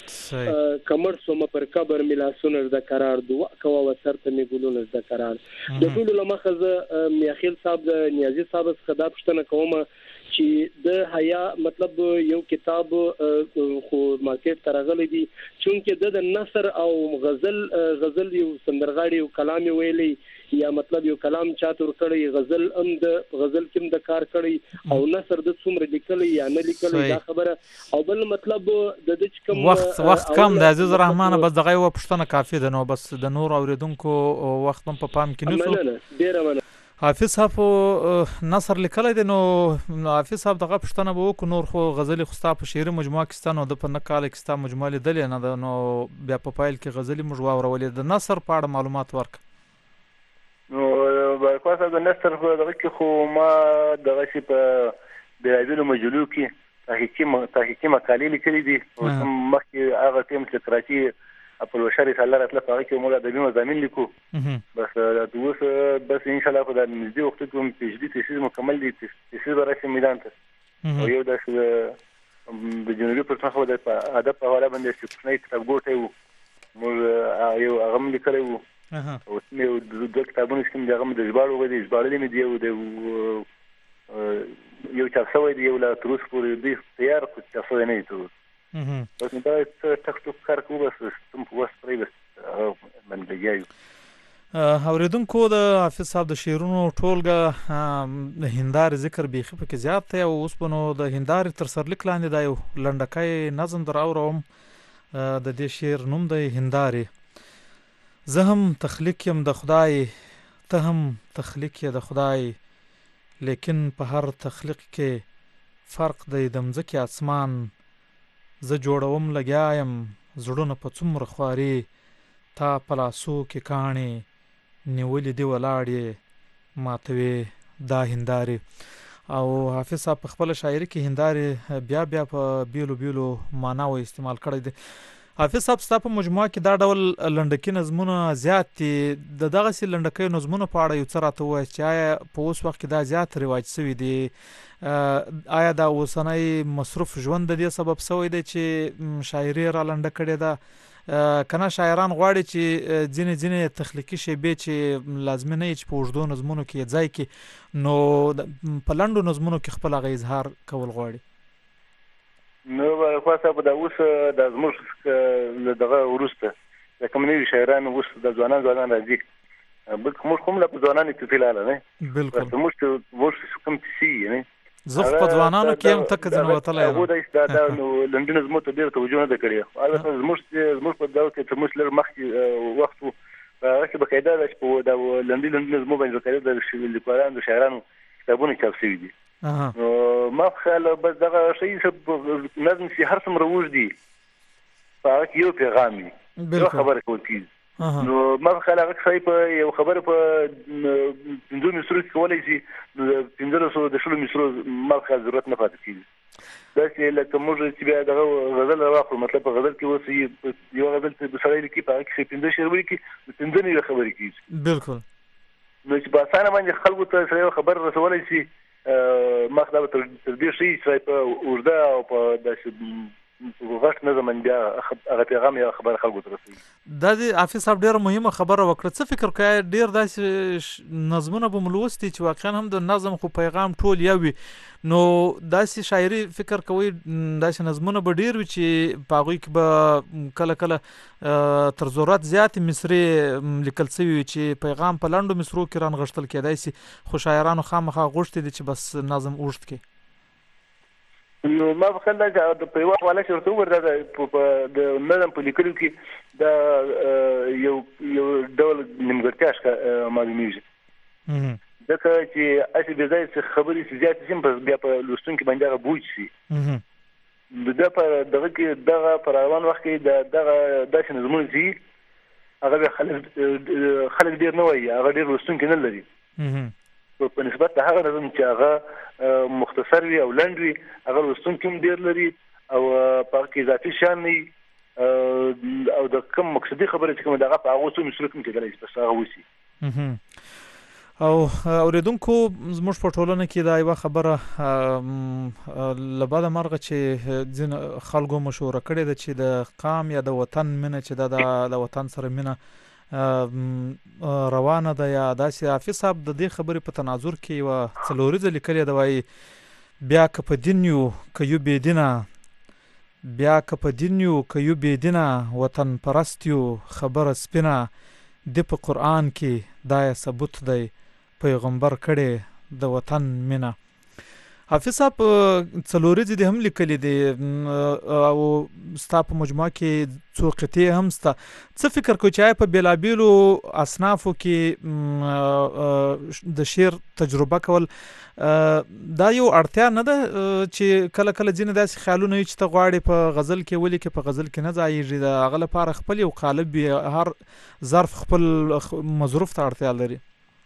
کمر سوم پر قبر ملاسونه د قرار دعا کوه وسرته می ګلونه د قرار د ټول لمخزه میاخیل صاحب د نیازی صاحب څخه دا پښتنه کومه چې د حیا مطلب یو کتاب خو مارکیټ ترغلې دي چې د نثر او غزل غزل یو سندرغاړي او کلام ویلي یا مطلب یو کلام چاته ور کړی غزل ام د غزل کوم د کار کړی او نثر د څومره لیکلی یا نه لیکلی دا خبره او بل مطلب د د کوم وخت وخت کم د عزیز الرحمن بس دغه و پښتنه کافی ده نو بس د نور اوریدونکو وخت په پام کې نشو ډیره مننه حافظ صاحب نصر لیکلی دی نو حافظ صاحب دغه پښتنه به وکړو نور خو غزلې خو ستا په شعري مجموعه کې ستا نو د په نه کال کې ستا مجموعه لیدلې نه ده نو بیا په پایل کې غزلې موږ واورولې د نصر په اړه معلومات ورکړه نو بارکوال صاحب د نصر په دغه کې خو ما دغه شي په بېلابېلو مجلو کې تحقیقي تحقیقي مقالې لیکلې دي او مخکې هغه ټیم چې کراچي په لوشر رساله راتله په هغه کې موږ ادبي مضامین لیکو بس اوس بس ان شاء الله په نږدې وخت کې هم پی ایچ ډي تیسیس مکمل دي تیسیس به راشي میدان ته او یو داسې د جنوبي پښتونخوا د ادب په حواله باندې چې کوچنی کتابګوټی و موږ یو هغه هم لیکلی و اوس مې دوه کتابونه چې کوم دي هغه مې د ژباړو وی دي ژباړلي مې دي یو چاپ شوی دی یو لا تر اوسه پورې دی تیار خو چاپ شوی نه دی تر اوسه بس دا ټک ټک کار کوو بس تم په وس پرې بس من لګیایو اوریدونکو د حافظ صاحب د شعرونو ټولګه د هندارې ذکر بیخي پکې زیات دی او اوس به نو د هندارې تر سرلیک لاندې دا یو لنډکی نظم در اورم د دې شعر نوم دی هندارې زه هم تخلیق یم د خدای ته هم تخلیق یې د خدای، لیکن په هر تخلیق کې فرق دی د مځکې اسمان. زه جوړوم لګیا یم زړونه په څومره خواري، تا په لاسو کې کاڼې نیولې دي ولاړې ماتوي دا هندارې. او حافظ صاحب په خپل شاعري کې هندارې بیا بیا په بیلو بیلو معناو استعمال کړی دی. حافظ صاحب ستا په مجموعه کې دا ډول لنډکي نظمونه زیات دي، د دغسې لنډکیو نظمونو په اړه یو څه راته ووایه چې آیا په اوس وخت کې دا زیات رواج شوي دي؟ آیا دا اوسنی مصروف ژوند د دې سبب شوی دی چې شاعري را لنډه کړې ده؟ کنه شاعران غواړي چې ځینې ځینې تخلیقي شیبې چې لازمي نه وي چې په اوږدو نظمونو کې ځای کې، نو په لنډو نظمونو کې خپل هغه اظهار کول غواړي. نو خاصه په دا اوس د زموږ له دغه وروسته د کوم نوي شاعرانو اوس د ځوانان ځوانان راځي، بلکې موږ کوم له ځوانانو اتصال نه بالکل موږ موږ کوم څه نه زه په ځوانانو کې هم تک ځنه وتلی یم. هغه دا دا نو لنډي نظمو ته ډېر توجه نه ده کړې. البته زموږ زموږ په دور کې تر موږ لږ مخکې وخت و هغه کې بقاعده ده چې په دا لنډي لنډي نظمو باندې بقاعده د لیکوالانو د شاعرانو کتابونه چاپ شوي دي. نو ما خیال بس دغه شی چې نظم چې هر څومره اوږد دي په هغه کې یو پیغام وي، یو خبره کول کېږي. نو ما خیال هغه ښایي په یو خبره په پنځو مصرو کې کولی شي پنځلسو د شلو مصرو ما خیال ضرورت نه پاتې کېږي. داسې لکه موږ چې بیا دغه غزل راواخلو، مطلب په غزل کې اوس یو غزل چې سړی لیکي په هغه کې پنځه شعر ولیکي نو پنځه نوي خبرې کېږي. بالکل. نو چې په اسانه باندې خلکو ته سړی یو خبر رسولی شي، ما خدا به تر دې شي چې په اوږده او په داسې غټ نظم بیا هغه پیغام یا خبر خلکو ته رسوي. دا د حافظ صاحب ډېره مهمه خبره وکړه. څه فکر کوئ ډېر داسې نظمونه به مو لوستي چې واقعا هم د نظم خو پیغام ټول یو وي، نو داسې شاعري فکر کوئ داسې نظمونه به ډېر وي چې په هغوی کې به کله کله تر ضرورت زیاتې مصرې لیکل شوي وي چې پیغام په لنډو مصرو کې رانغښتل کېدای شي، خو شاعرانو خامخا غوښتي دي چې بس نظم اوږد کړي. نو ما په خیال دا چې په یوه حواله چې ورته وګورې د نظم په لیکلو کې دا یو یو ډول نیمګړتیا معلومیږي، ځکه چې هسې بې ځایه څه خبرې چې زیاتې شي بیا په لوستونکي باندې هغه بوج شي. د ده په دغه کې دغه په روان وخت کې د دغه داسې نظمونه چې هغه بیا خلک خلک ډېر نه وایي، هغه ډېر لوستونکي نه لري په نسبت د هغه نظم چې هغه مختصر وي او لنډ وي، هغه لوستونکي هم ډېر لري او په هغه کې اضافي شیان نه وي او د کوم مقصدي خبرې چې کومه د هغه په هغو څو مصرو کې هم کېدلی شي بس هغه وشي. او اورېدونکو زموږ په ټولنه کې دا یوه خبره له بده مرغه چې ځینې خلکو مشوره کړې ده چې د قام یا د وطن مینه چې دا د وطن سره مینه روانه ده یا داسې. حافظ صاحب د دې خبرې په تناظر کې یوه څلوریزه لیکلې ده، وایي بیا که په دین یو که یو بې دینه، بیا که په دین یو که یو بې دینه، وطن پرست یو خبره سپینه، د په قرآن کې دا یې ثبوت دی پیغمبر کړی د وطن مینه. حافظ صاحب څلوریزې دې هم لیکلې دي او ستا په مجموعه کې څو قطعې هم سته. څه فکر کوئ چې آیا په بېلابېلو اصنافو کې د شعر تجربه کول دا یو اړتیا نه ده چې کله کله ځینې داسې خیالونه وي چې ته غواړې په غزل کې ولیکې په غزل کې نه ځایېږي، د هغه لپاره خپل یو قالب وي، هر ظرف خپل مظروف ته اړتیا لري؟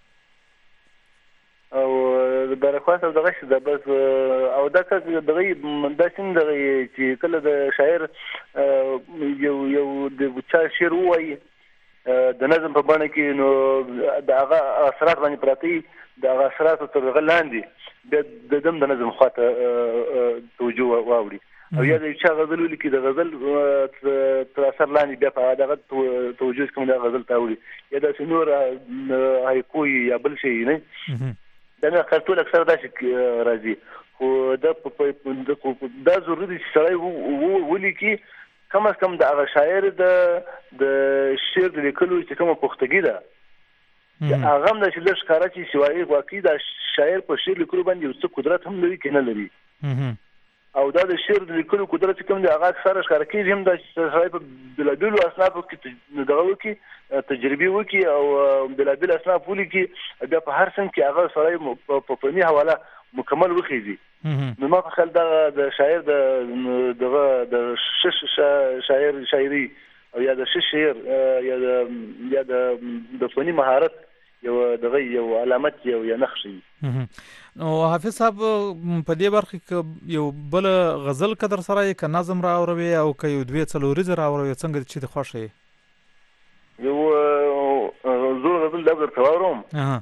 او برخواست او دغه شي ده بس او دا څه دغه داسې نه دغه چې کله د شاعر یو یو د چا شعر ووایي د نظم په بڼه کې، نو د هغه اثرات باندې پراته د هغه اثراتو تر هغه لاندې د دم د نظم خواته توجه واوړي، او یا د چا غزل ولیکي د غزل تر اثر لاندې بیا په دغه توجه کوم د غزل ته وړي، یا داسې نور هایکو یا بل شی نه دا نه ټول اکثر داسې راځي. خو دا دا ضروري دي چې سړی ولیکي کم از کم د هغه شاعر د شعر د لیکلو چې کومه پختګي ده هغه هم داسې لږ ښکاره چې چې واقعي دا شاعر په شعر لیکلو باندې یو څه قدرت هم لري که نه لري. او دا د شعر د لیکلو قدرت کوم دی هغه اکثره ښکاره کېږي هم دا چې سړی په بېلابېلو اصنافو کې دغه وکړي تجربې وکړي او بېلابېل اصناف ولیکي بیا په هر صنف کې هغه سړی په فني حواله مکمل وخیږي نو ما په خیال دغه د شاعر د دغه د شش شاعر شاعري او یا د شش شعر یا د یا د فني مهارت یو دغه یو علامت یو یا نقش نو حافظ صاحب په دې برخه کې یو بل غزل قدر سره یک نظم را اوروي او که یو دوی څلوريز را اوروي څنګه چې د خوښي یو زور غزل د در تواروم اها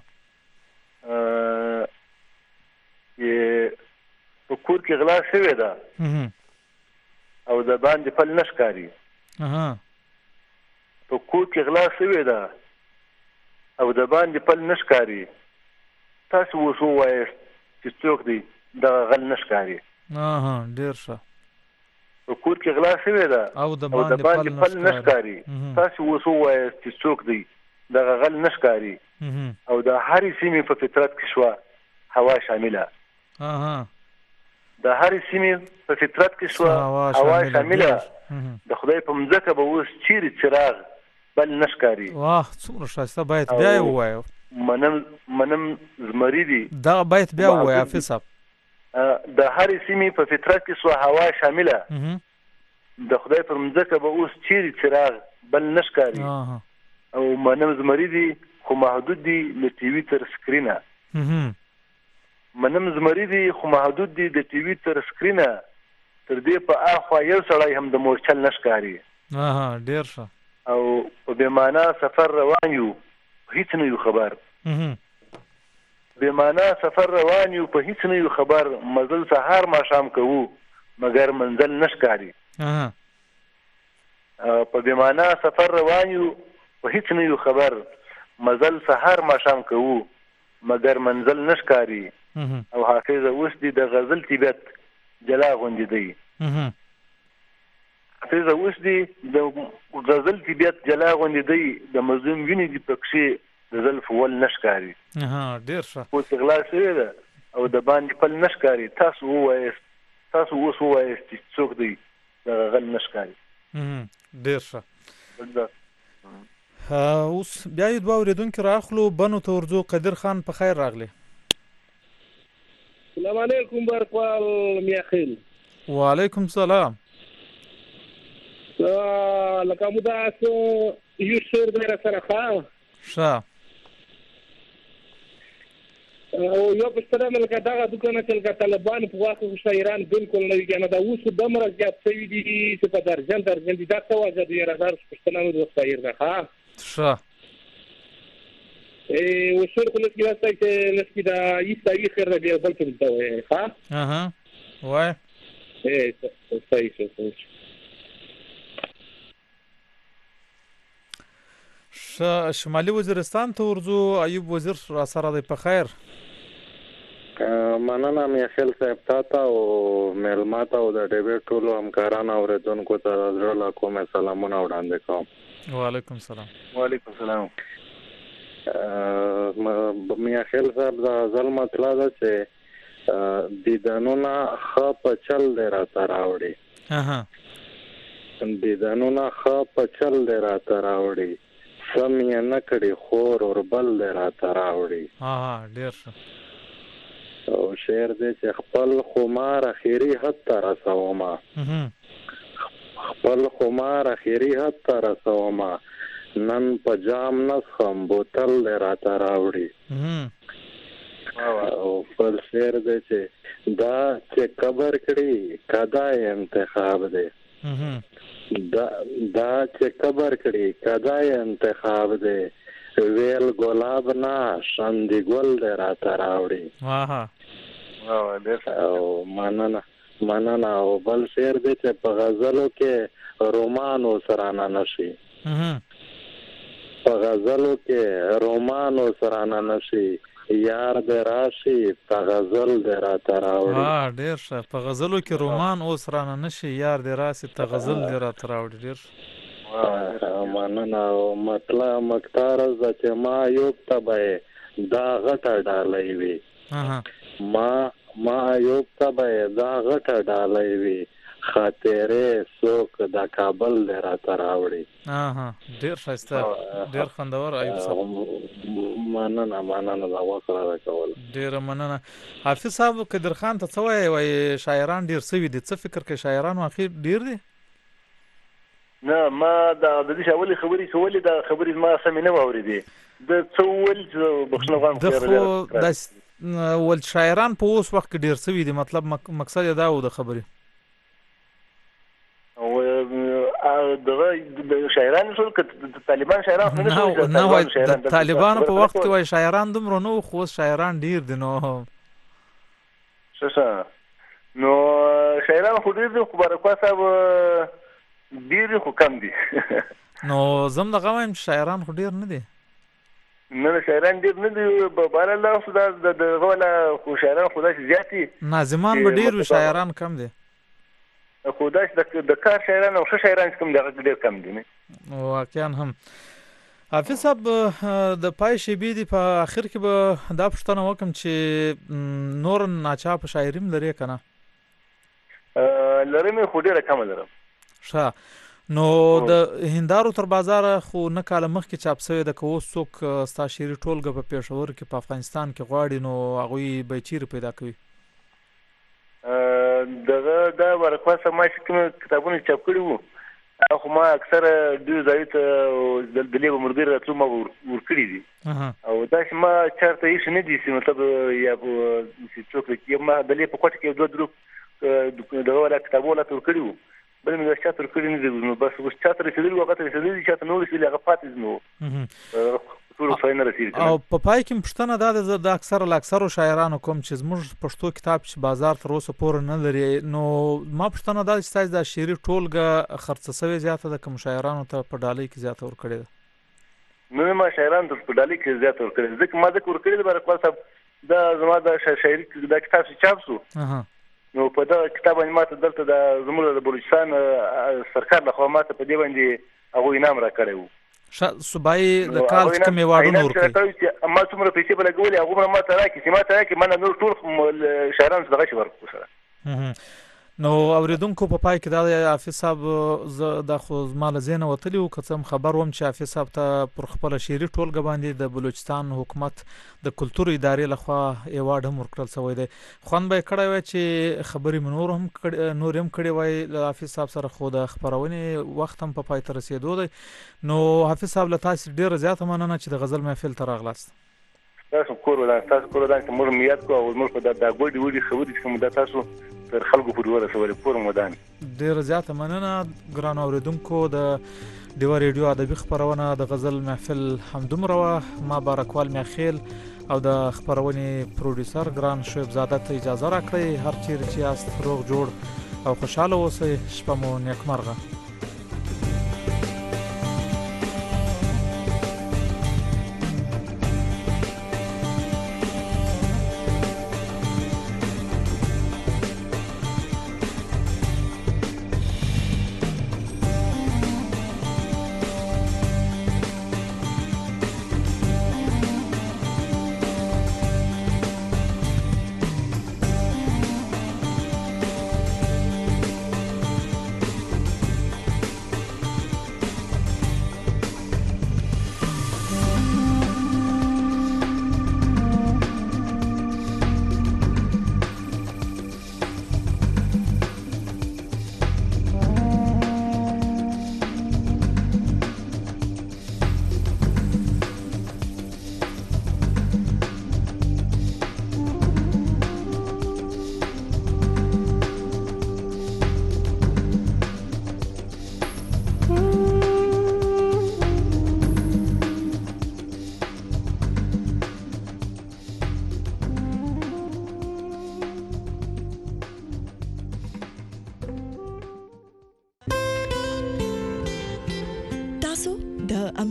ی په کور کې غلا شوی دا او د باندې پل نشکاری اها په کور کې غلا شوی دا او د باندې پل نشکاری تاسو وسو وایست چې څوک دی د غل نشکاری اها ډیر ښه په کور کې غلا شوی دا او د باندې پل نشکاری تاسو وسو وایست چې څوک دی د غل نشکاری او د هرې سیمې په فطرت کې شو هوا شامله اها د هرې سیمې په فطرت کې شو هوا شامله د خدای په مځکه به اوس چیرې چراغ بل نشکاری واه څومره ښایسته باید بیا یې ووایو منم منم زمری دی دا باید بیا ووایو حافظ صاحب د هرې سیمې په فطرت کې شو هوا شامله د خدای په مځکه به اوس چیرې چراغ بل نشکاری او منم زمری دی خو محدود دی له ټي وي تر سکرینه منم زمری دی خو محدود دی د ټي وي تر سکرینه تر دې په اخوا یو سړی هم د مورچل نشکاری اها ډیر ښه او په بیمانه سفر روان یو هیڅ نه یو خبر بیمانه سفر روان یو په هیڅ نه یو خبر مزل سهار ما شام کوو مگر منزل نشکاری په بیمانه سفر روان یو په هیڅ نه یو خبر مزل سهار ما شام کوو مگر منزل نشکاری او حافظ اوس دی د غزل طبیعت جلا غوندې دی حافظ اوس دی د غزل طبیعت جلا غوندې دی د مظلوم ویني دی پکښې د زلف ول نشکاری اها ډیر ښه اوس غلا شوی ده او د باندې پل نشکاری تاسو ووایست تاسو اوس ووایست چې څوک دی د غل نشکاری ډیر ښه اوس بیا یې دوه اورېدونکي راخلو بنو ته ورځو قدر خان په خیر راغلی السلام علیکم برکوال میاخیل وعلیکم السلام لکه مو داسې یو شعر دی را سره ښه ښه او یو پوښتنه مې لکه دغه دوکانه چې لکه طالبان په واقع خو شاعران بالکل نه وي که نه دا اوس دومره زیات شوي دي چې په درجن درجن دي دا څه وجه دی یاره دا پوښتنه مې د شاعر ده ښه ښه وشعر خو لږ کېدای شي چې لږ کې دا عیسوي خیر دی بیا بل څه ورته وایي ښه اها وایه صحیح شو صحیح شو شمالي وزیرستان ته ورځو ایوب وزیر را سره دی په خیر مننه میاخیل صاحب تاته او میلما ته او د ډیبیټ ټولو همکارانو اورېدونکو ته د زړه له کومې سلامونه وړاندې کوم وعلیکم السلام وعلیکم السلام میاخیل صاحب د غزل مطلب ده چې دیدنونه ښه په چل دی راته راوړي دیدنونه ښه په چل دی راته راوړي سم یې نه کړي خور اوربل دی راته راوړي ډېر ښه او شعر دی چې خپل خمار اخري حد ته رسومه خپل خمار اخري حد ته رسومه نن په جام نسخم بوتل دی راته راوړي او بل شعر دی چې دا چې قبر کړي کدا انتخاب دی دا دا چې قبر کړي کدا انتخاب دی ویل ګلاب نه شاندي ګل دی راته راوړي او مننه مننه او بل شعر دی چې په غزلو کې رومان ورسره نشي په غزلو کې رومان ورسره نشي یار دې راشي په غزل دې راته راوړي ډېر ښه په غزلو کې رومان اوس رانه نشي یار دې راشي ته غزل دې راته راوړي ډېر مننه او مطلب مختار زه چې ما یوب ته به دا غټه ډالۍ وي ما ما یو تبه دا غټه ډالۍ وي خاطره څوک د کابل له راته راوړي. اها ډیر ښایسته ډیر خوندور ایوب صاحب. مننه مننه دا وکړه راکول. ډیر مننه. حافظ صاحب قدر خان ته څه وایي وایي شاعران ډیر سوي دي، څه فکر کوي شاعران واخیر ډیر دي؟ نه ما دا د دې اولي خبرې کولې دا خبرې ما سمې نه واورېدې د څه وویل بخښنه غواړم. د خو د ول شاعران په اوس وخت کې ډیر سوي دي، مطلب مقصد یې دا و د خبرې او دغه شاعران ټول د طالبان شاعران نه نه وای د طالبانو په وخت کې وای شاعران دومره نو خو شاعران ډیر دي. نو څه نو شاعران خو ډیر دي، خو برکوا صاحب ډیر خو کم دي. نو زم دغه وایم شاعران خو ډیر نه دي. نه شاعران ډیر نه دي، بهر الله خو دا دغه ولا خو شاعران خو داسې زیات دي، ناظمان به ډیر شاعران کم دي. خو داسې د کار شاعران او ښه شاعران چې کوم دغه ډېر کم دي. واقعا هم حافظ صاحب د پای شیبې دي په آخر کې به دا پوښتنه وکړم چې نور ناچاپ شاعري هم لرې که نه؟ لرم خو ډېره کمه لرم. ښه نو د هندارو تر بازاره خو نه کاله مخکې چاپ شوی ده، که اوس څوک ستا شعري ټولګه په پېښور کې په افغانستان کې غواړي نو هغوی به چیرې پیدا کوي؟ دغه دا ورکوا سما چې کوم کتابونه چاپ کړي وو خو ما اکثره ډېر ځایو ته د لیبه مردیر راتلو ما ورکړي دي او داسې ما چېرته ایښي نه دي چې مطلب یا څوک ما د لیبه په کوټه کې دوه درو دغه والا کتابونه راته ورکړي وو، بل مې دا چاته ورکړي نه دي. نو بس اوس چاته رسېدلي وو هغه ته رسېدلي دي، چاته نه ورسېدلي هغه پاتې دي. نو او په پای کې پوښتنه دا ده د اکثره له اکثرو شاعرانو کوم چې زموږ پښتو کتاب چې بازار تر اوسه پورې نه لري، نو ما پوښتنه دا ده چې ستاسو دا شعري ټولګه خرڅه شوې زیاته ده که شاعرانو ته په ډالۍ کې زیاته ورکړې ده؟ نه ما شاعرانو ته په ډالۍ کې زیاته ورکړې ده، ځکه ما ځکه ورکړې ده برکوال صاحب دا زما د شاعري دا کتاب چې چاپ شو نو په دغه کتاب باندې ما ته دلته د زموږ د بلوچستان سرکار لخوا ما ته په دې باندې هغوی انعام راکړی وو. صوبایي د کال چې کوم ایوارډونه ورکړي ما څومره پیسې به لګولې هغومره ما ته راکړي چې ما ته راکړي ما نه نور ټول شاعرانو څخه دغه شی ورکړو سره. نو اورېدونکو په پای کې دا دی حافظ صاحب زه دا خو زما له ذهنه وتلي وو، که څه هم خبر وم چې حافظ صاحب ته پر خپله شعري ټولګه باندې د بلوچستان حکومت د کلتور ادارې لخوا ایوارډ هم ورکړل شوی دی. خوند به یې کړی وای چې خبرې مې نور هم نور هم کړې وای له حافظ صاحب سره، خو د خپرونې وخت هم په پای ته رسېدو دی. نو حافظ صاحب له تاسې ډېره زیاته مننه چې د غزل محفل ته راغلاست. تاسو کور ودان تاسو کور ودان چې موږ میاد کو او موږ په دا ګوډي وډي خبرې چې کوم دا تاسو تر خلکو پورې ورسولې پور مودان. ډېره زیاته مننه ګرانو اورېدونکو. د ډیوا ریډیو ادبي خپرونه د غزل محفل همدومره وه. ما بارکوال میاخیل او د خپرونې پروډوسر ګران شعیب زاده ته اجازه راکړئ. هر چیرې چې یاست روغ جوړ او خوشحاله اوسئ. شپه مو نیکمرغه.